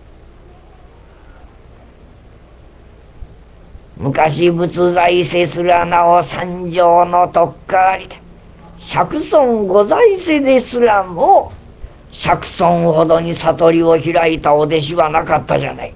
昔仏在世すらなお三条のとっかわりで、釈尊ご在世ですらも釈尊ほどに悟りを開いたお弟子はなかったじゃない。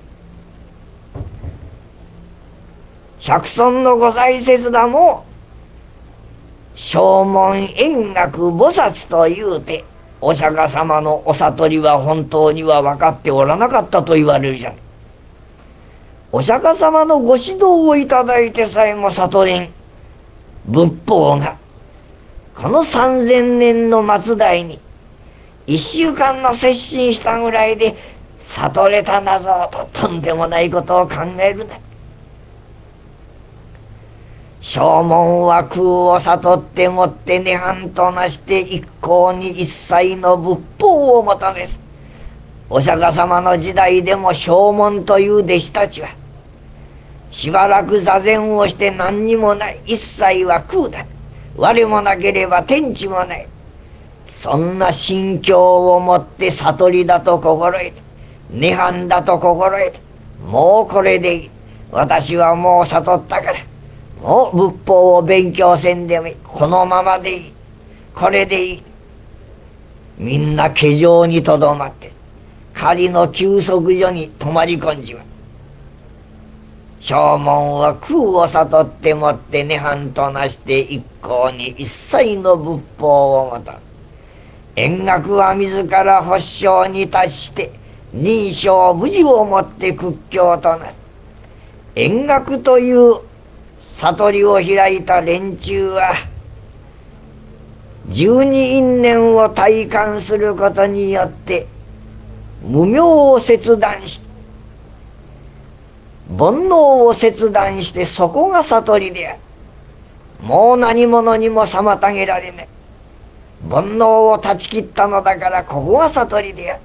釈尊のご在世すらも正門円覚菩薩というて、お釈迦様のお悟りは本当には分かっておらなかったと言われるじゃない。お釈迦様のご指導をいただいてさえも悟れん仏法が、この3000年の末代に1週間の接心したぐらいで悟れたなぞと、とんでもないことを考えるな。正門は空を悟ってもって涅槃となして一向に一切の仏法を求めず、 お釈迦様の時代でも正門という弟子たちはしばらく座禅をして何にもない、一切は空だ、我もなければ天地もない、そんな心境を持って悟りだと心得て、涅槃だと心得て、もうこれでいい、私はもう悟ったから、もう仏法を勉強せんでもいい、このままでいい、これでいい、みんな気丈にとどまって仮の休息所に泊まり込んじまう。正門は空を悟ってもって涅槃となして一向に一切の仏法をもと、円覚は自ら発祥に達して認証無事をもって屈強となる。円覚という悟りを開いた連中は十二因縁を体感することによって無明を切断し、煩悩を切断して、そこが悟りである。もう何者にも妨げられない。煩悩を断ち切ったのだから、ここが悟りである。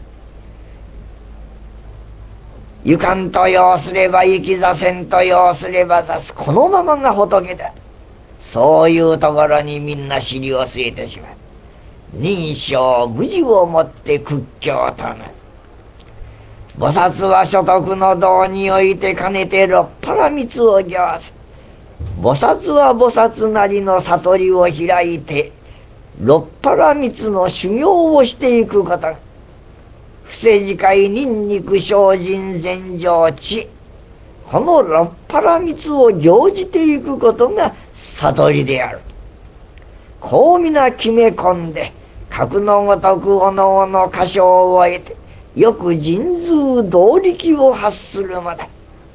ゆかんと要すれば行き座せんと要すれば座す、このままが仏だ。そういうところにみんな尻を据えてしまう。認証無事をもって屈強となる。菩薩は所得の道において兼ねて六波羅蜜を行す。菩薩は菩薩なりの悟りを開いて六波羅蜜の修行をしていくことが、不世自戒忍肉精進禅定智、この六波羅蜜を行じていくことが悟りである。こう皆決め込んで、格のごとくおのおの箇所を得て、よく神通動力を発するのだ。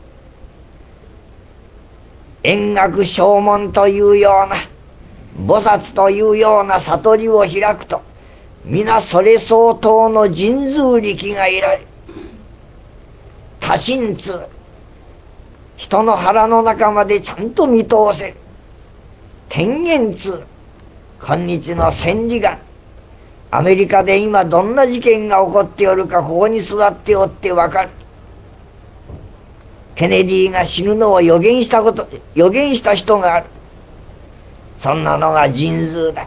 円覚正門というような、菩薩というような悟りを開くと、皆それ相当の神通力が得られる。多神通、人の腹の中までちゃんと見通せる。天眼通、今日の千里眼、アメリカで今どんな事件が起こっておるか、ここに座っておってわかる。ケネディが死ぬのを予言した人がある。そんなのが神通だ。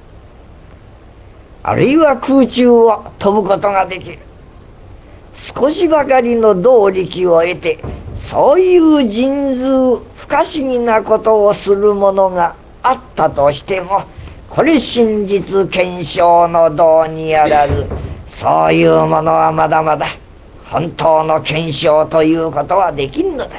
あるいは空中を飛ぶことができる。少しばかりの動力を得て、そういう神通不可思議なことをするものがあったとしても、これ真実検証の道にあらず、そういうものはまだまだ本当の検証ということはできんのだ。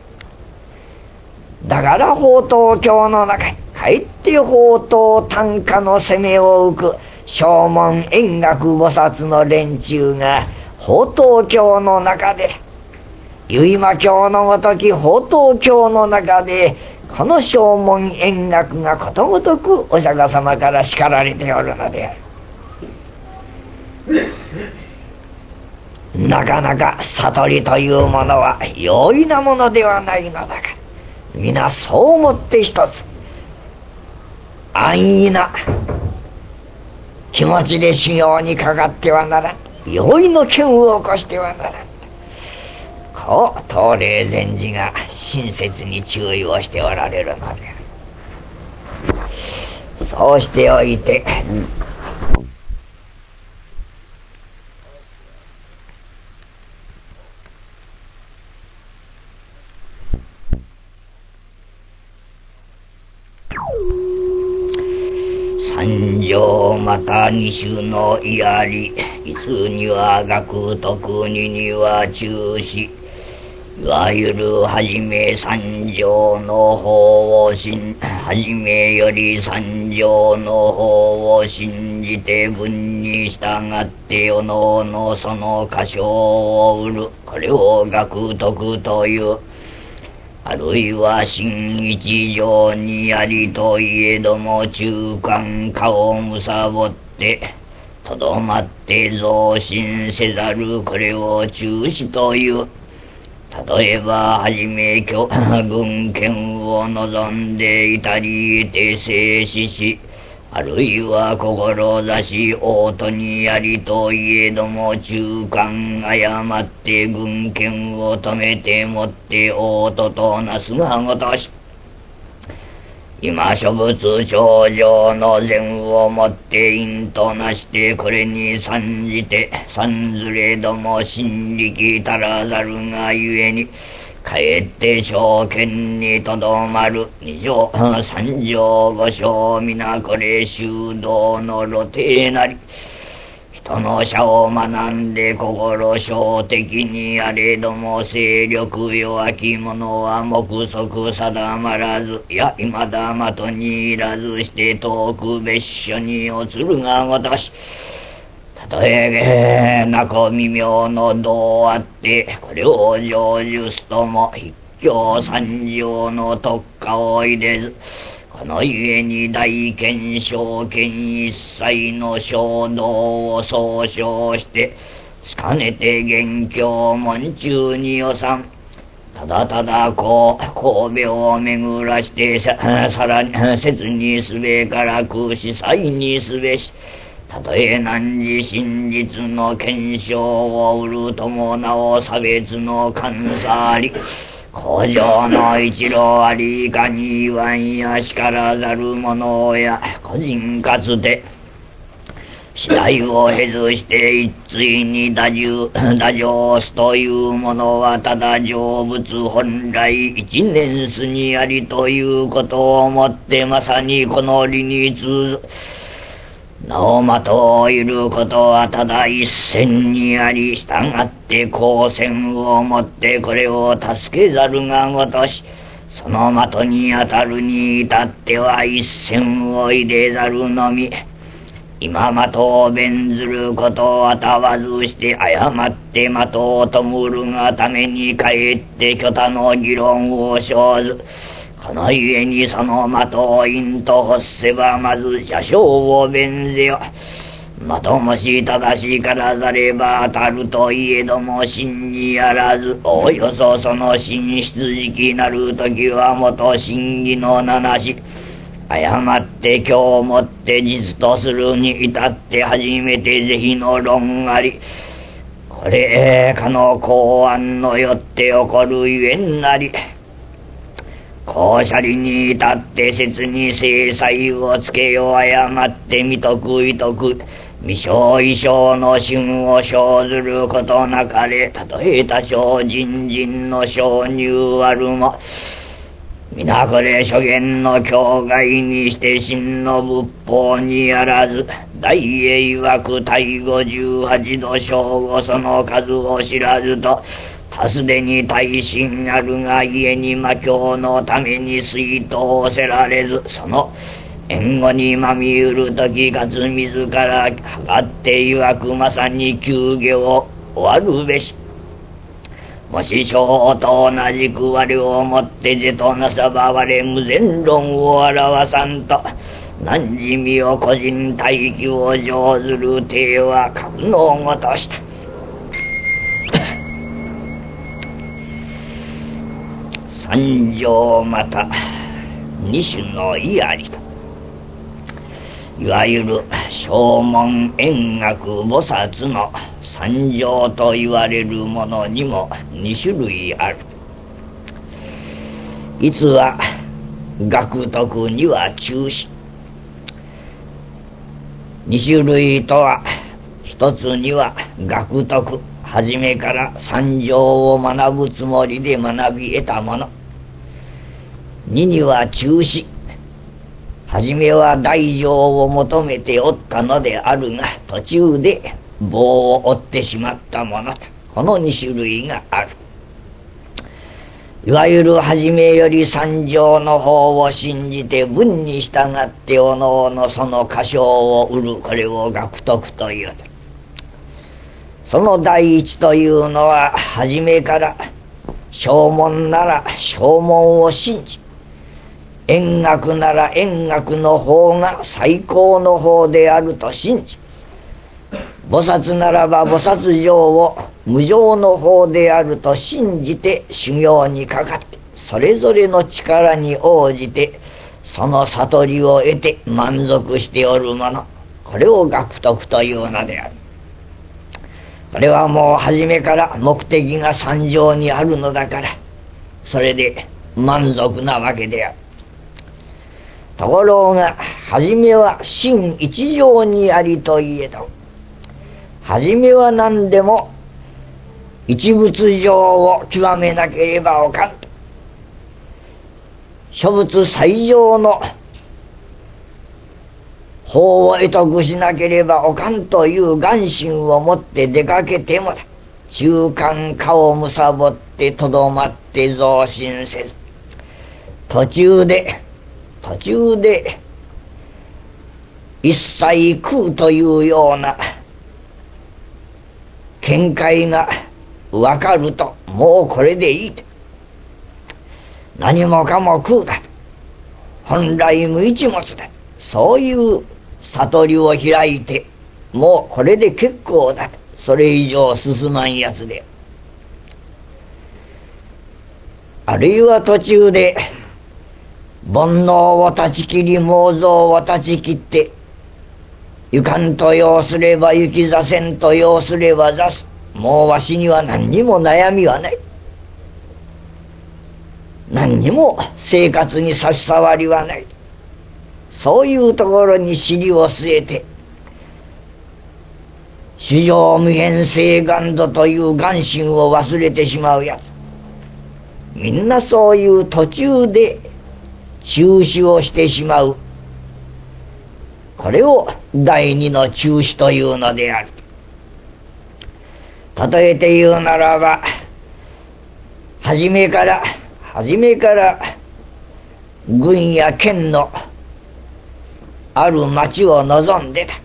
だから法東経の中にかえって法東短歌の攻めを受く正門円覚菩薩の連中が法東経の中で、結馬経のごとき法東経の中で、この正門円覚がことごとくお釈迦様から叱られておるのである。なかなか悟りというものは容易なものではないのだが、皆そう思って一つ安易な気持ちで修行にかかってはならん、容易の剣を起こしてはならん、こう東霊禅師が親切に注意をしておられるのである。そうしておいて、三条また二種のいあり、いつには学徳にには中止、いわゆるはじめ三条の法をはじめより三条の法を信じて文に従っておのおのその箇所を売る、これを学徳という。あるいは新一条にありといえども、中間顔をむさぼってとどまって増進せざる、これを中止という。例えばはじめ軍権を望んでいたり得て静止し、 あるいは志大戸にやりといえども中間誤って軍権を止めてもって大戸となすがごとし、今諸仏頂上の善をもって因となしてこれに参じて三ずれども心力足らざるがゆえにかえって正見にとどまる二条三条五章皆これ修道の露呈なり、人の者を学んで心小的にあれども勢力弱き者は目測定まらず、いや今だまとにいらずして遠く別所に移るがごとし、たとえなこ微妙の道あってこれを成就すとも一教三条の特化を入れず、このゆえに大賢小賢一切の衝動を総称してつかねて元凶門中に予算、ただただ神戸を巡らしてさらに切にすべからく司祭にすべし、たとえ何時真実の検証を売るともなお差別の監査あり、工場の一路あり、いかに言わんやしからざる者や個人かつて次第を経ずして一対に打上すというものはただ成仏本来一年数にありということをもってまさにこの理に通ず、なおまとをいることはただ一線にあり、従って光線をもってこれを助けざるがごとし、その的に当たるに至っては一線を入れざるのみ、今的を弁ずることをあたわずして誤って的を弔るがためにかえって巨多の議論を生ず、このゆえにその的を因と欲せばまず邪性を弁ぜよ。的もし正しからざれば当たるといえども真にあらず、おおよそその真質時期なる時はもと真偽の七し、誤って今日もって実とするに至って初めて是非の論あり、これかの公安のよって起こるゆえんなり、公舎利に至って切に制裁をつけよ誤って未得意得未生異生の旬を生ずることなかれ、たとえ多少人の承入あるも皆これ諸言の境外にして真の仏法にあらず、大英曰く第58度正午その数を知らずとすでに大心あるが家に魔境のために水筒せられず、その援護にまみうる時かつ自ら測って曰くまさに休業を終わるべし。もし小と同じく我をもって是となさば我無前論を表さんと、何時身を個人大気を上ずる体は格納ごとした。三条また二種の意ありと、いわゆる正門円覚菩薩の三条と言われるものにも二種類ある。いつは学徳には中止、二種類とは一つには学徳、初めから三条を学ぶつもりで学び得たもの。二には中止、初めは大乗を求めておったのであるが途中で棒を折ってしまったものと、この二種類がある。いわゆる初めより三条の方を信じて文に従っておのおのその歌唱を売る、これを学徳という。その第一というのは初めから正門なら正門を信じ、円覚なら円覚の方が最高の方であると信じ、菩薩ならば菩薩上を無上の方であると信じて修行にかかって、それぞれの力に応じてその悟りを得て満足しておるもの、これを学徳というのである。これはもう初めから目的が三条にあるのだから、それで満足なわけである。ところが初めは真一条にありといえど、初めは何でも一仏上を極めなければおかんと、諸仏最上の法を得得しなければおかんという願心を持って出かけてもだ、中間顔をむさぼってとどまって増進せず、途中で一切空というような見解がわかると、もうこれでいいと、何もかも空だ、本来無一物だ、そういう悟りを開いて、もうこれで結構だ、それ以上進まんやつで、あるいは途中で煩悩を断ち切り妄想を断ち切って、行かんと要すれば行き座せんと要すれば座す、もうわしには何にも悩みはない、何にも生活に差し障りはない、そういうところに尻を据えて、主情無変性願度という願心を忘れてしまうやつ、みんなそういう途中で中止をしてしまう、これを第二の中止というのである。例えて言うならば、初めから軍や県のある町を望んでた。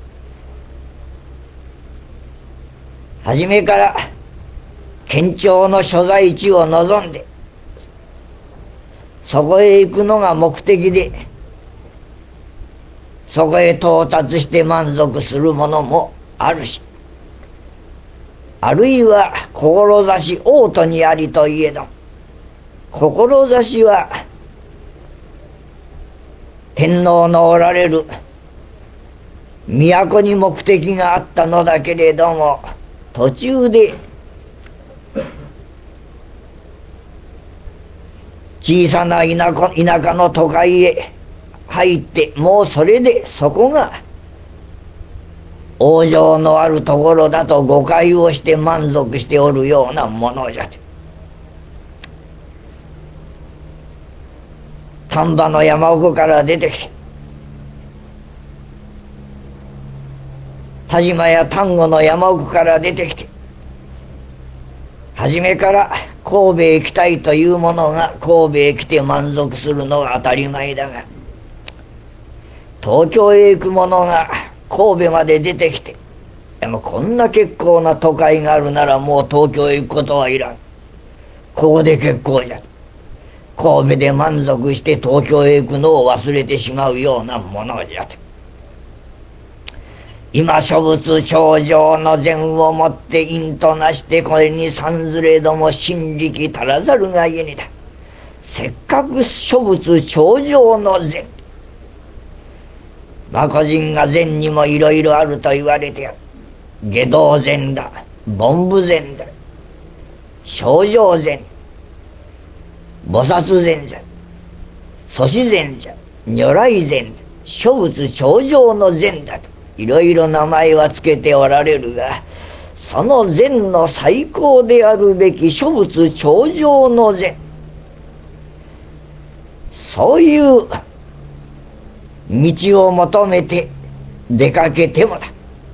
初めから県庁の所在地を望んで、そこへ行くのが目的で、そこへ到達して満足するものもあるし、あるいは志王都にありといえど、志は天皇のおられる都に目的があったのだけれども、途中で小さな田舎の都会へ入って、もうそれでそこが往生のあるところだと誤解をして満足しておるようなものじゃと。丹波の山奥から出てきて、田島や丹後の山奥から出てきて、初めから神戸へ来たいというものが神戸へ来て満足するのが当たり前だが、東京へ行く者が神戸まで出てきて、でもこんな結構な都会があるならもう東京へ行くことはいらん、ここで結構じゃ、神戸で満足して東京へ行くのを忘れてしまうようなものじゃと。今諸仏頂上の善をもって因となして、これにさんずれども心力足らざるがゆえにだ。せっかく諸仏頂上の善、個人が善にもいろいろあると言われてある。下道善だ、凡夫善だ、清浄善、菩薩善じゃ、祖師善じゃ、如来善だ、諸仏頂上の善だと、いろいろ名前はつけておられるが、その善の最高であるべき諸仏頂上の善、そういう道を求めて出かけてもだ、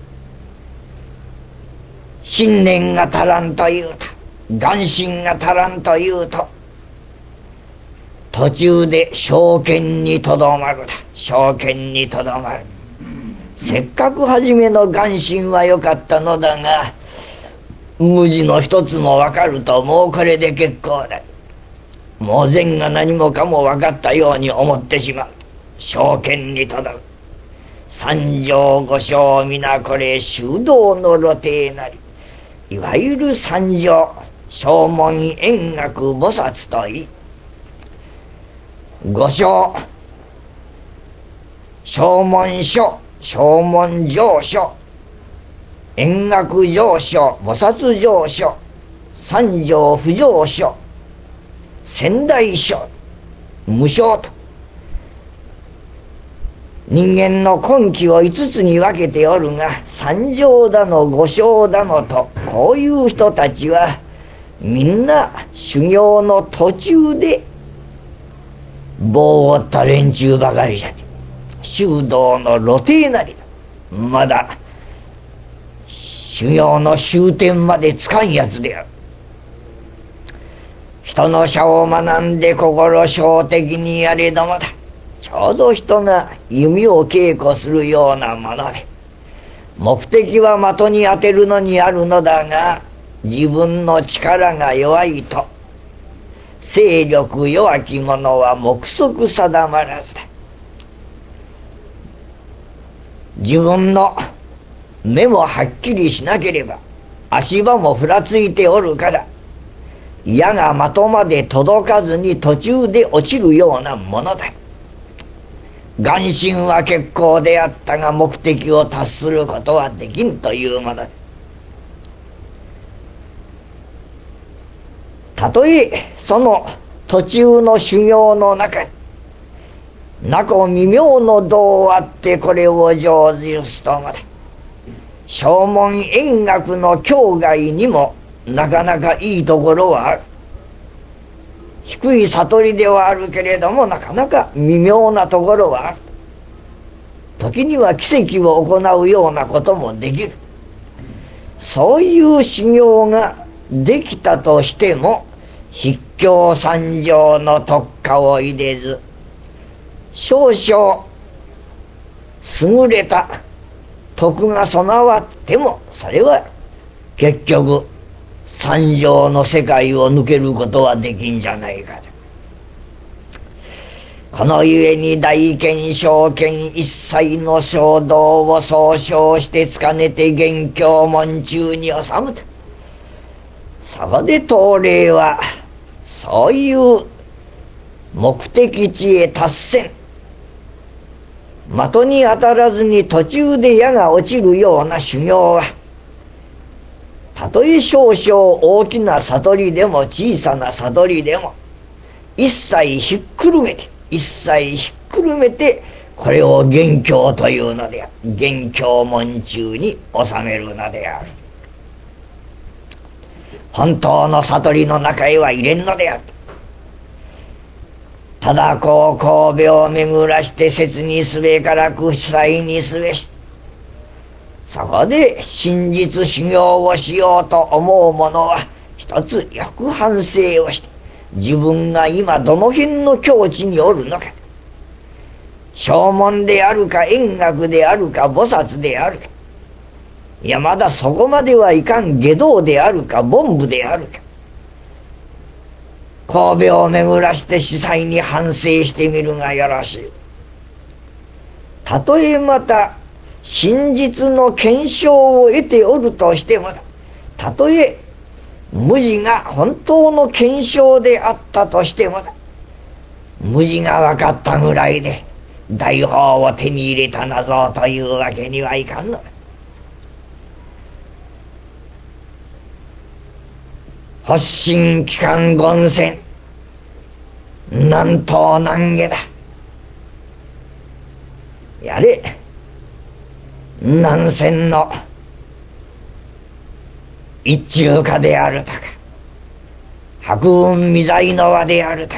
信念が足らんというと、願心が足らんというと、途中で正見にとどまるだ。正見にとどまる。せっかく初めの願心は良かったのだが、無事の一つも分かると、もうこれで結構だ。もう善が何もかも分かったように思ってしまう。正見にとどまる。三条五正皆これ修道の露呈なり、いわゆる三条正門円覚菩薩といい、五正正門書、正門上書、円覚上書、菩薩上書、三条不上書、仙台書、無償と、人間の根気を5つに分けておるが、三条だの五章だのと、こういう人たちはみんな修行の途中で棒を折った連中ばかりじゃね。修道の露呈なりだ。まだ修行の終点までつかんやつである。人の社を学んで心性的にやれどもだ。ちょうど人が弓を稽古するようなもので、目的は的に当てるのにあるのだが、自分の力が弱いと勢力弱き者は目測定まらずだ。自分の目もはっきりしなければ足場もふらついておるから、矢が的まで届かずに途中で落ちるようなものだ。眼心は結構であったが目的を達することはできんというものだ。たとえその途中の修行の中になこ微妙の道あってこれを成就すともだ。正門円覚の境外にもなかなかいいところはある。低い悟りではあるけれども、なかなか微妙なところはある。時には奇跡を行うようなこともできる。そういう修行ができたとしても、筆教三条の特化を入れず、少々優れた徳が備わっても、それは結局三条の世界を抜けることはできんじゃないかと。このゆえに大見正見一切の衝動を総称してつかねて元凶門中に収むと。そこで東霊はそういう目的地へ達せん、的に当たらずに途中で矢が落ちるような修行は、たとえ少々大きな悟りでも小さな悟りでも一切ひっくるめてこれを元凶というのである。元凶門中に収めるのである。本当の悟りの中へは入れんのである。ただこう神戸を巡らして切にすべからく主催にすべし、そこで真実修行をしようと思う者は一つよく反省をして、自分が今どの辺の境地におるのか、正門であるか円覚であるか菩薩であるか、いやまだそこまではいかん外道であるか凡夫であるか、神戸を巡らして司祭に反省してみるがよろしい。たとえまた真実の検証を得ておるとしてもだ、たとえ無事が本当の検証であったとしてもだ、無事が分かったぐらいで大法を手に入れたなぞというわけにはいかんのだ。発心機関権戦南東南下だ。やれ南線の一中華であるとか、白雲未在の輪であるとか、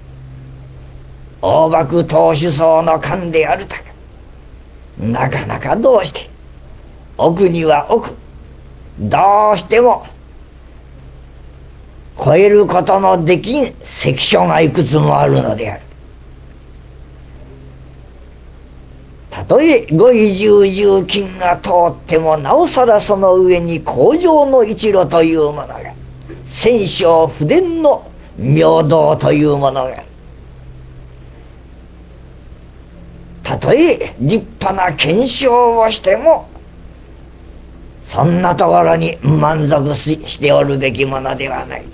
大幕東主僧の官であるとか、なかなかどうして奥には奥、どうしても超えることのできん関所がいくつもあるのである。たとえ五位重々金が通っても、なおさらその上に工場の一路というものが、千正不伝の明道というものが、たとえ立派な検証をしても、そんなところに満足しておるべきものではないと。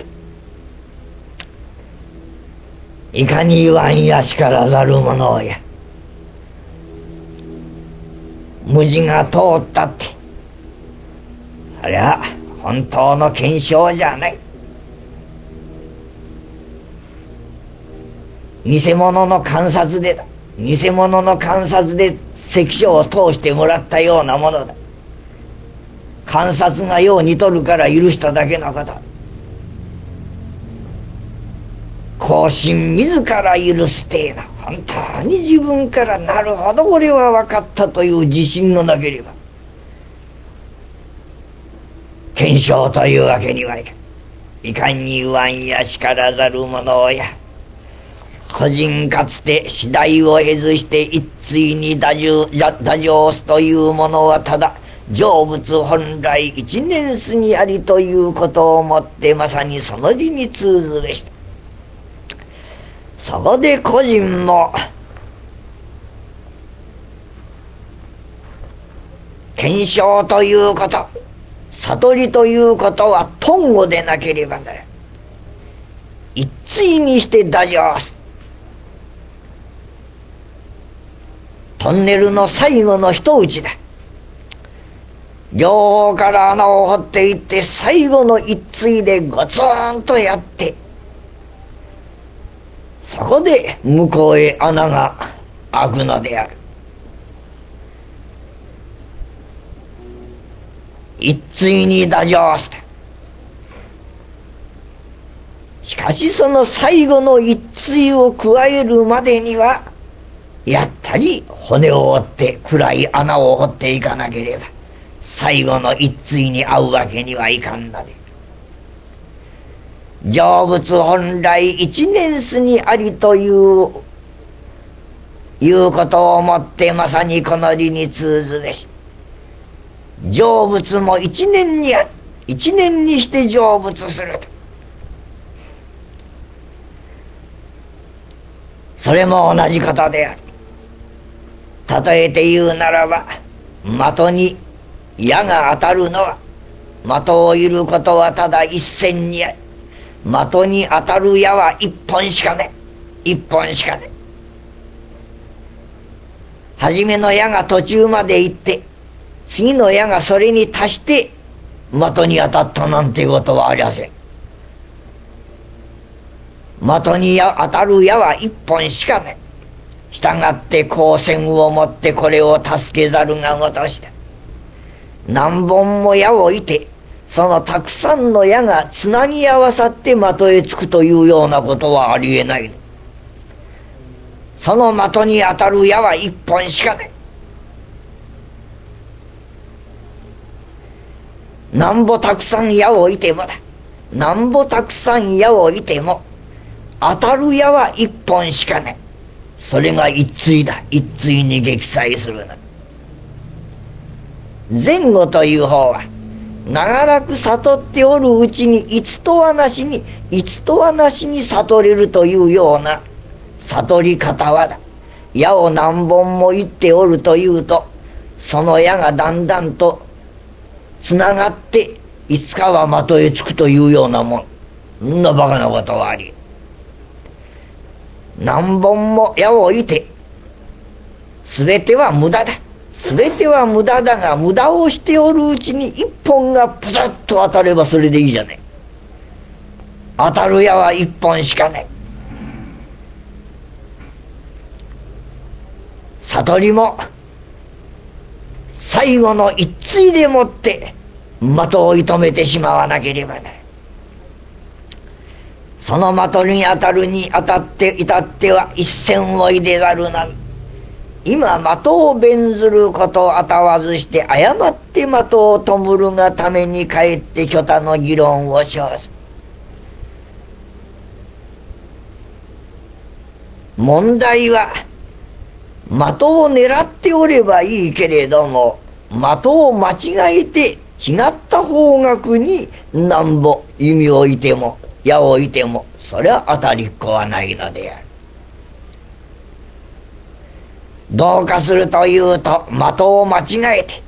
いかに言わんやしからざる者や。 無事が通ったって、あれは本当の検証じゃない。偽物の観察でだ。偽物の観察で関所を通してもらったようなものだ。観察がよう似とるから許しただけのこと。後進自ら許すてえな、本当に自分からなるほど俺は分かったという自信のなければ検証というわけにはいかん。いかんに言わんや叱らざる者や。個人かつて次第を経ずして一対に打上すというものはただ成仏本来一年数にありということをもってまさにその理に通ずべした。そこで個人も検証ということ悟りということは頓悟でなければならない。一対にして打上す。トンネルの最後の一打ちだ。両方から穴を掘っていって最後の一対でゴツンとやってそこで向こうへ穴が開くのである。一対に打上した。しかしその最後の一対を加えるまでにはやったり骨を折って暗い穴を掘っていかなければ最後の一対に合うわけにはいかんので、成仏本来一年数にありということをもってまさにこの理に通ずべし。成仏も一年にある。一年にして成仏すると。それも同じことである。例えて言うならば的に矢が当たるのは的を射ることはただ一戦にある。的に当たる矢は一本しかね一本しかね。初めの矢が途中まで行って次の矢がそれに達して的に当たったなんてことはありません。的に当たる矢は一本しかね。したがって光線をもってこれを助けざるがごとしだ。何本も矢を射てそのたくさんの矢がつなぎ合わさって的へつくというようなことはありえない。その的に当たる矢は一本しかない。なんぼたくさん矢を射てもだ。なんぼたくさん矢を射ても当たる矢は一本しかない。それが一対だ。一対に撃砕するの。前後という方は長らく悟っておるうちにいつとはなしに悟れるというような悟り方はだ。矢を何本も射っておるというとその矢がだんだんとつながっていつかは的へつくというようなもん。そんなバカなことはあり。何本も矢を射て全ては無駄だ。全ては無駄だが無駄をしておるうちに一本がプサッと当たればそれでいいじゃない。当たる矢は一本しかない。悟りも最後の一対でもって的を射止めてしまわなければならない。その的に当たるに当たって至っては一線を入れざるなみ。今的を弁ずることをあたわずして誤って的を弔るがためにかえって巨多の議論を称す。問題は的を狙っておればいいけれども的を間違えて違った方角になんぼ弓を射ても矢を射てもそれは当たりっこはないのである。どうかするというと的を間違えて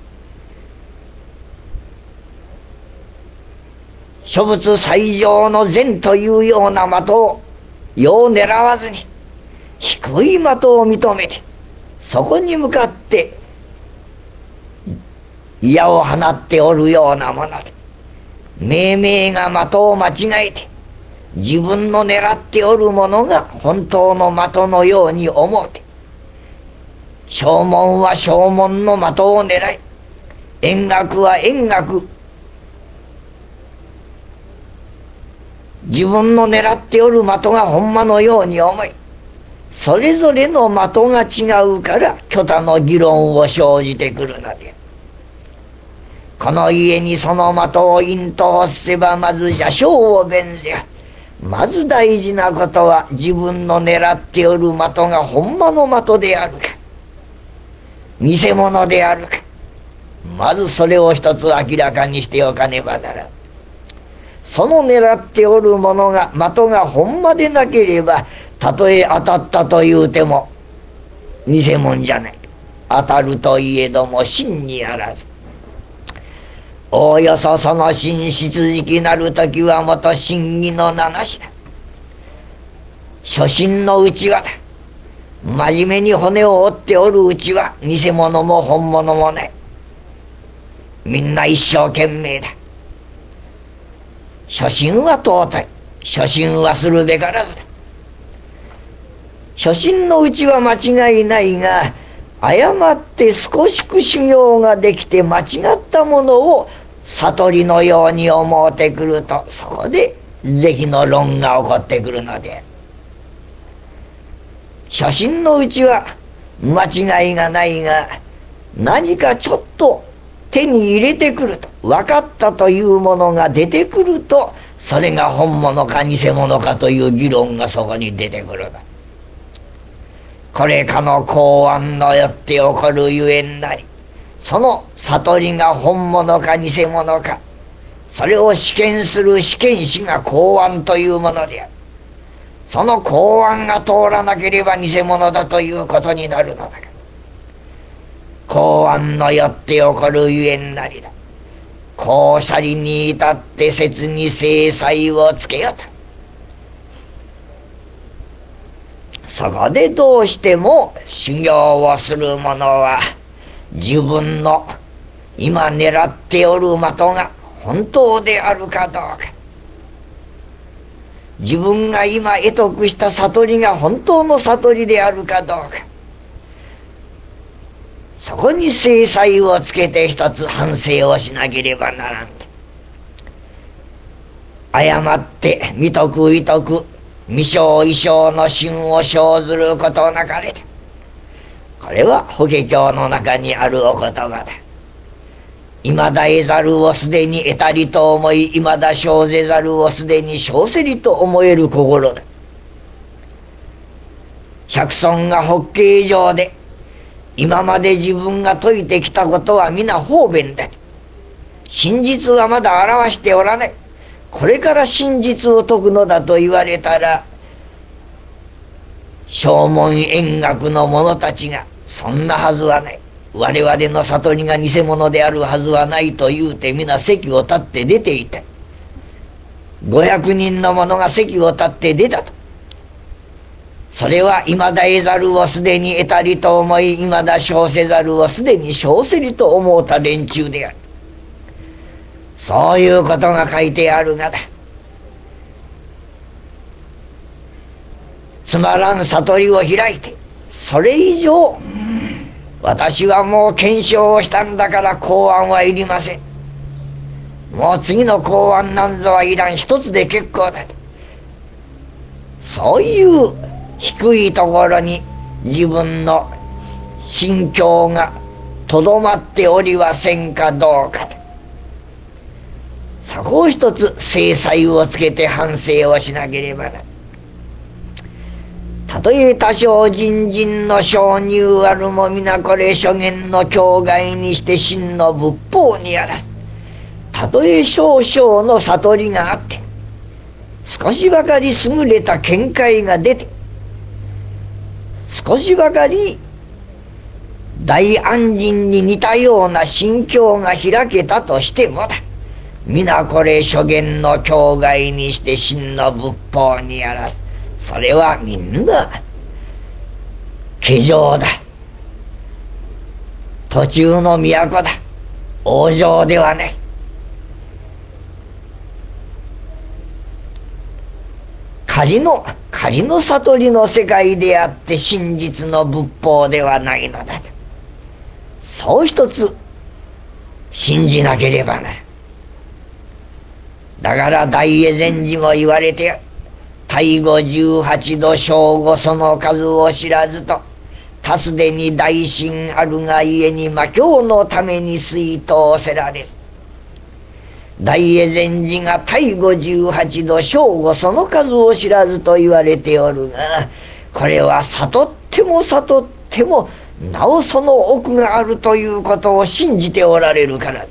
諸仏最上の善というような的をよう狙わずに低い的を認めてそこに向かって矢を放っておるようなもので、命名が的を間違えて自分の狙っておるものが本当の的のように思うて、証文は証文の的を狙い、円楽は円楽、自分の狙っておる的がほんまのように思い、それぞれの的が違うから巨多の議論を生じてくるので、この家にその的を隠と欲せばまず邪性を弁ぜや。まず大事なことは自分の狙っておる的がほんまの的であるか偽物であるか、まずそれを一つ明らかにしておかねばならん。その狙っておるものが的がほんまでなければ、たとえ当たったと言うても偽物じゃない。当たるといえども真にあらず、おおよそその真実直なる時はもと真偽の七しだ。初心のうちはだ。真面目に骨を折っておるうちは偽物も本物もない。みんな一生懸命だ。初心は尊い。初心はするべからずだ。初心のうちは間違いないが、誤って少しく修行ができて間違ったものを悟りのように思うてくると、そこで是非の論が起こってくるのである。初心のうちは間違いがないが、何かちょっと手に入れてくると、分かったというものが出てくると、それが本物か偽物かという議論がそこに出てくるの。これかの公安のよって起こるゆえんなり、その悟りが本物か偽物か、それを試験する試験士が公安というものである。その公安が通らなければ偽物だということになるのだが、公安のよって起こるゆえんなりだ。公舎理に至って切に制裁をつけようと。そこでどうしても修行をする者は、自分の今狙っておる的が本当であるかどうか、自分が今得得した悟りが本当の悟りであるかどうか、そこに制裁をつけて一つ反省をしなければならん。誤って未得意得未生異生の心を生ずることなかれ。これは法華経の中にあるお言葉だ。いまだ得ざるをすでに得たりと思い、いまだ生ぜざるをすでに生せりと思える心だ。釈尊が法華上で今まで自分が説いてきたことは皆方便だ。真実はまだ表しておらない。これから真実を説くのだと言われたら、正門円覚の者たちがそんなはずはない、我々の悟りが偽物であるはずはないと言うて皆席を立って出ていた。500人の者が席を立って出たと。それは未だ得ざるをすでに得たりと思い、未だ生せざるをすでに生せりと思うた連中である。そういうことが書いてあるがだ。つまらん悟りを開いて、それ以上私はもう検証をしたんだから公安はいりません、もう次の公安なんぞはいらん、一つで結構だ。そういう低いところに自分の心境がとどまっておりはせんかどうかと、そこを一つ制裁をつけて反省をしなければな。たとえ多少人人の承入あるも皆これ諸言の境外にして真の仏法にあらず。たとえ少々の悟りがあって、少しばかり優れた見解が出て、少しばかり大安心に似たような心境が開けたとしてもだ、皆これ諸言の境外にして真の仏法にあらず。それはみんな化粧だ、途中の都だ。 往生ではない。仮の悟りの世界であって真実の仏法ではないのだと、そう一つ信じなければならない。だから大恵禅師も言われて、大語18度小語その数を知らずと、たすでに大心あるがゆえに魔境のために水筒せられず。大恵禅師が大語18度小語その数を知らずと言われておるが、これは悟っても悟ってもなおその奥があるということを信じておられるから。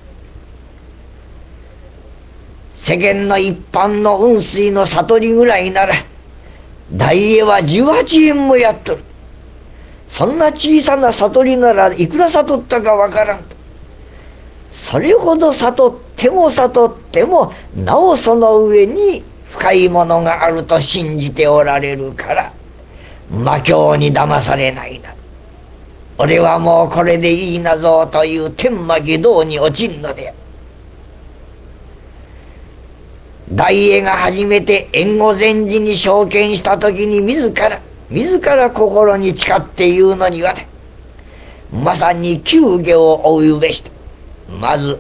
世間の一般の雲水の悟りぐらいなら大恵は18円もやっとる。そんな小さな悟りならいくら悟ったかわからんと。それほど悟っても悟ってもなおその上に深いものがあると信じておられるから魔境に騙されないな。俺はもうこれでいいなぞという天魔外道に落ちんのである。大恵が初めて円悟禅師に証言した時に自ら心に誓って言うのにはね、まさに九下を追うべしと。まず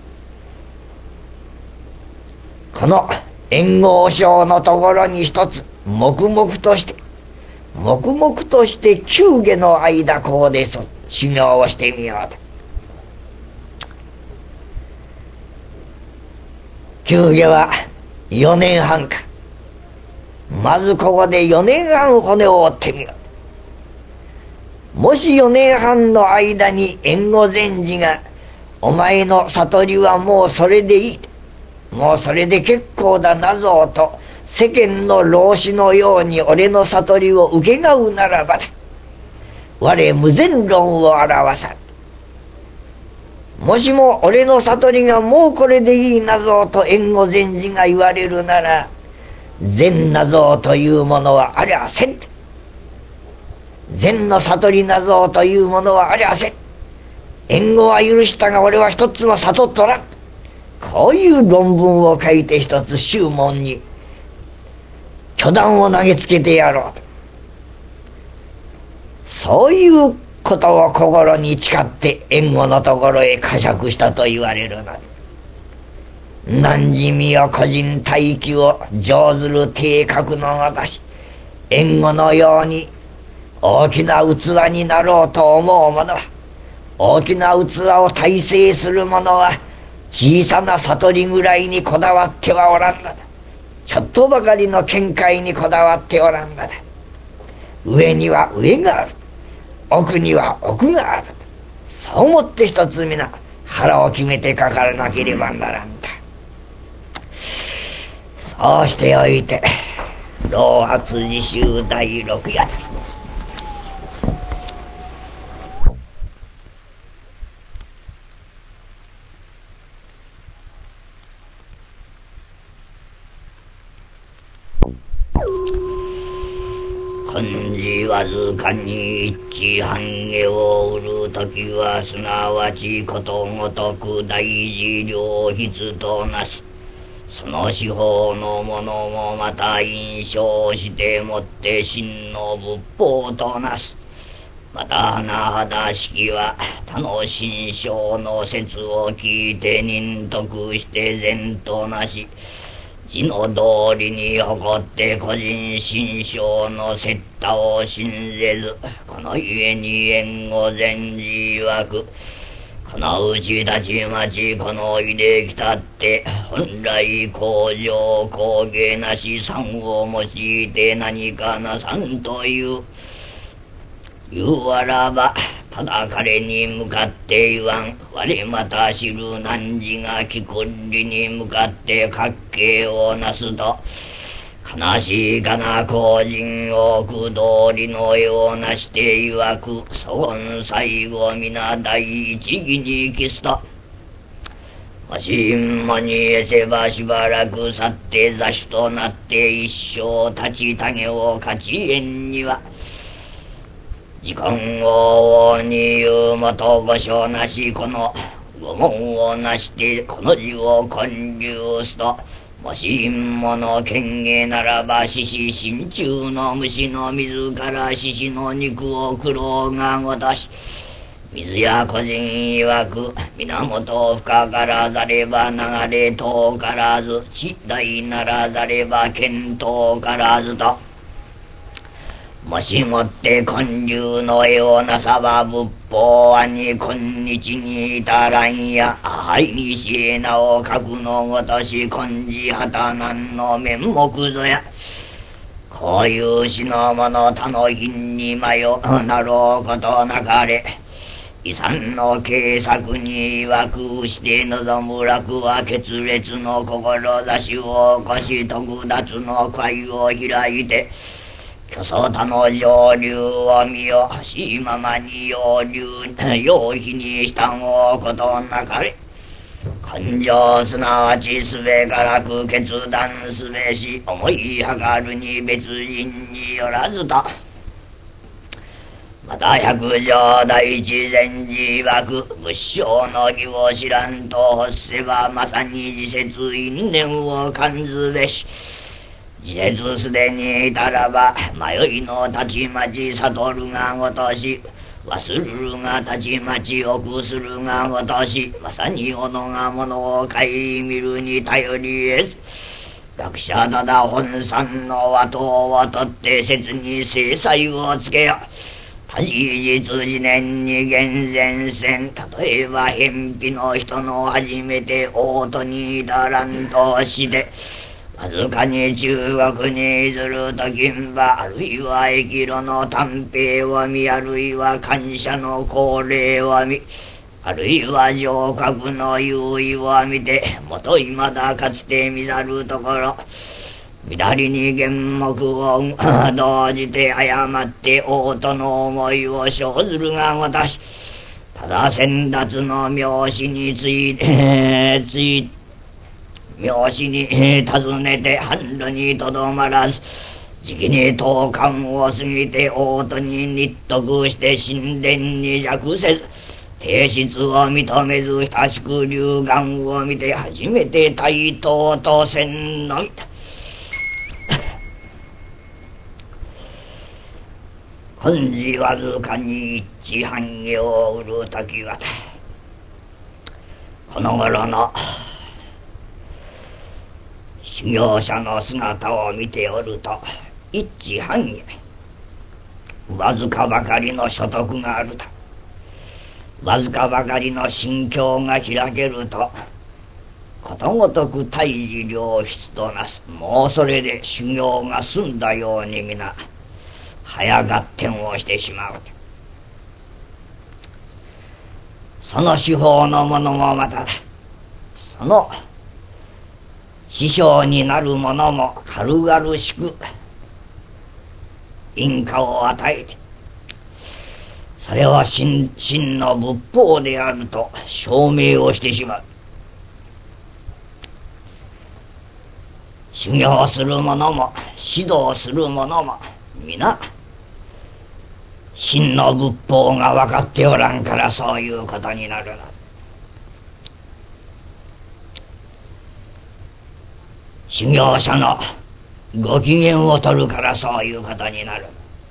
この円悟章のところに一つ黙々として九下の間ここで修行をしてみようと。九下は4年半か。まずここで4年半骨を折ってみよう。もし4年半の間に円悟禅師がお前の悟りはもうそれでいい、もうそれで結構だなぞと世間の老子のように俺の悟りを受けがうならばだ、我無前論を表さん。もしも俺の悟りがもうこれでいいなぞと円悟禅師が言われるなら、善なぞというものはありゃせん。善の悟りなぞというものはありゃせん。円悟は許したが俺は一つも悟っとらん。こういう論文を書いて一つ宗門に巨弾を投げつけてやろうと。そういうことを心に誓って円悟のところへ呵責したと言われるので、何みよ個人大気を上ずる体格の私、円悟のように大きな器になろうと思う者は、大きな器を大成する者は小さな悟りぐらいにこだわってはおらんのだ。ちょっとばかりの見解にこだわっておらんのだ。上には上がある、奥には奥がある。そう思って一つ皆腹を決めてかからなければならんだ。そうしておいて老発自習第六夜だ。今時わずかに一半下を売るときはすなわちことごとく大事両筆となす。その司法のものもまた印象してもって真の仏法となす。また甚だしきは他の心象の説を聞いて忍徳して善となし、字の通りに誇って個人心象の説他を信ぜず、このゆえに円悟禅師曰く、このうちたちまちこのいできたって本来工場工芸なし産を用いて何かなさんというわらば、ただ彼に向かって言わん。我また知る汝が貴君理に向かって活気をなすと、悲しいかな後人多く通りのようなして曰く、そん最後皆第一義に帰すと、もしもにえせばしばらく去って座主となって一生立ちたげを勝ち縁には、時間を王に言うもとごしょうなしこの御門をなしてこの字を建立すと、もし陰物権下ならば獅子心中の虫の自ら獅子の肉を苦労がごとし、水や個人曰く源深からざれば流れ遠からず、地大ならざれば見当からずと、もしもって根流の絵をなさば仏法はに今日に至らんや、はいにしえなを書くのごとし根治はたなんの面目ぞや。こういう詩の者他の品に迷うなろうことなかれ、遺産の計作に曰くして望む楽は決裂の志を起こし、特脱の会を開いて、巨僧他の上流を見よしいままに要否に従うことなかれ。根性すなわちすべからく決断すべし、思いはるに別人によらずと。また百条第一禅師曰く仏性の義を知らんと欲せば、まさに自説因縁を感ずべし。自説すでにいたらば迷いのたちまち悟るがごとし、忘るるがたちまち臆するがごとし、まさに己がものを顧みるに頼り得ず、学者ただ本山の和刀を取って切に制裁をつけよ。他事実自念に厳然せん。例えば偏僻の人の初めて大戸に至らんとしてわずかに中国にずると金馬、あるいは駅路の短兵を見、あるいは感謝の高齢を見、あるいは城郭の優位を見て、もといまだかつて見ざるところ、左に原目を動じて誤って王との思いを生ずるがごとし、ただ先達の名士について名士に尋ねて販路にとどまらず、じきに当間を過ぎて王都に日徳して神殿に弱せず、提出を認めず親しく流願を見て初めて対等とせんのみだ。本時わずかに一半業を売る時はこの頃の修行者の姿を見ておると、一半へわずかばかりの所得があると、わずかばかりの心境が開けると、ことごとく大事良質となす。もうそれで修行が済んだように皆早合点をしてしまう。その手法の者もまただ。その師匠になる者も軽々しく因果を与えて、それは真の仏法であると証明をしてしまう。修行する者も指導する者も皆真の仏法が分かっておらんからそういうことになるの。修行者のご機嫌を取るからそういうことになる。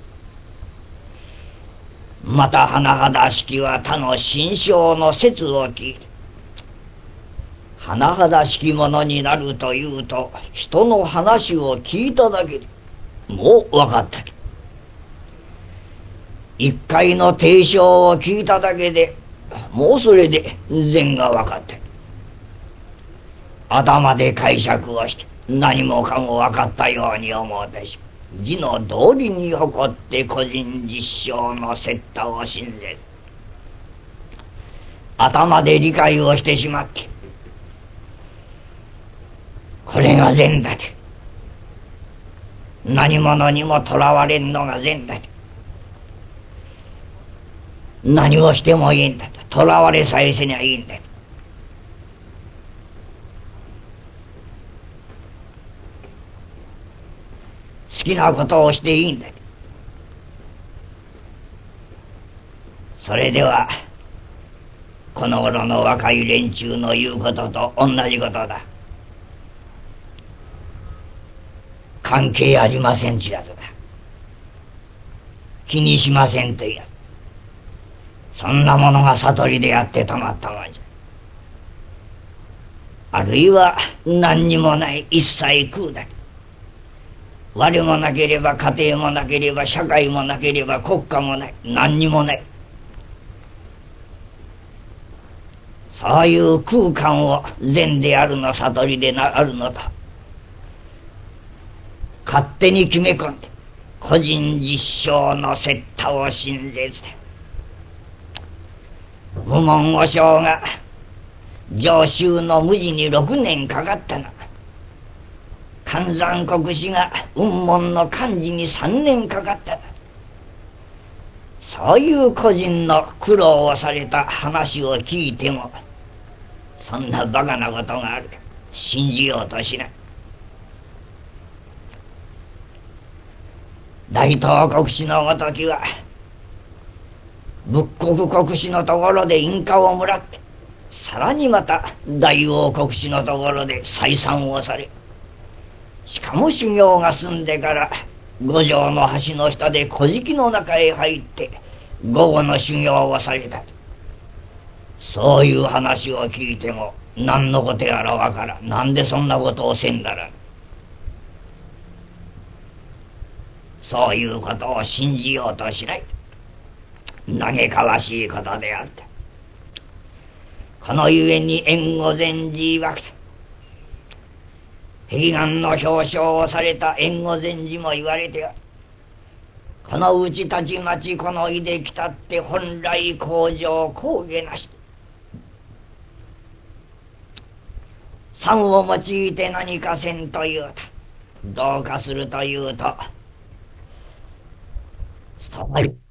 また甚だしきは他の心象の説を聞いて、甚だしきものになるというと、人の話を聞いただけでもう分かったり、一回の提唱を聞いただけでもうそれで善が分かったり、頭で解釈をして何もかも分かったように思うでしょう。字の道理に誇って個人実証の説法を信ぜず、頭で理解をしてしまって、これが善だと、何者にもとらわれんのが善だと、何をしてもいいんだと、とらわれさえせにゃいいんだと、好きなことをしていいんだと。それではこの頃の若い連中の言うことと同じことだ。関係ありませんちやつだ。気にしませんというやつ。そんなものが悟りでやってたまったもんじゃ。あるいは何にもない一切空だけ。我もなければ家庭もなければ社会もなければ国家もない。何にもない。そういう空間を善であるの悟りであるのと勝手に決め込んで個人実証の説他を信ぜずで無門和尚が上州の無事に6年かかったな。関山国師が雲門の漢字に3年かかったな。そういう個人の苦労をされた話を聞いてもそんなバカなことがあるか信じようとしない。大東国師のごときは仏国国師のところで印鑑をもらってさらにまた大王国師のところで再三をされ、しかも修行が済んでから五条の橋の下で小敷の中へ入って午後の修行をされた。そういう話を聞いても何のことやらわからん。なんでそんなことをせんだらん。そういうことを信じようとしない。嘆かわしいことであった。このゆえに円護禅師曰く碧岩の表彰をされた円護禅師も言われては、このうちたちまちこの井で来たって本来向上高下なし賛を用いて何かせんというとどうかするというとつとまり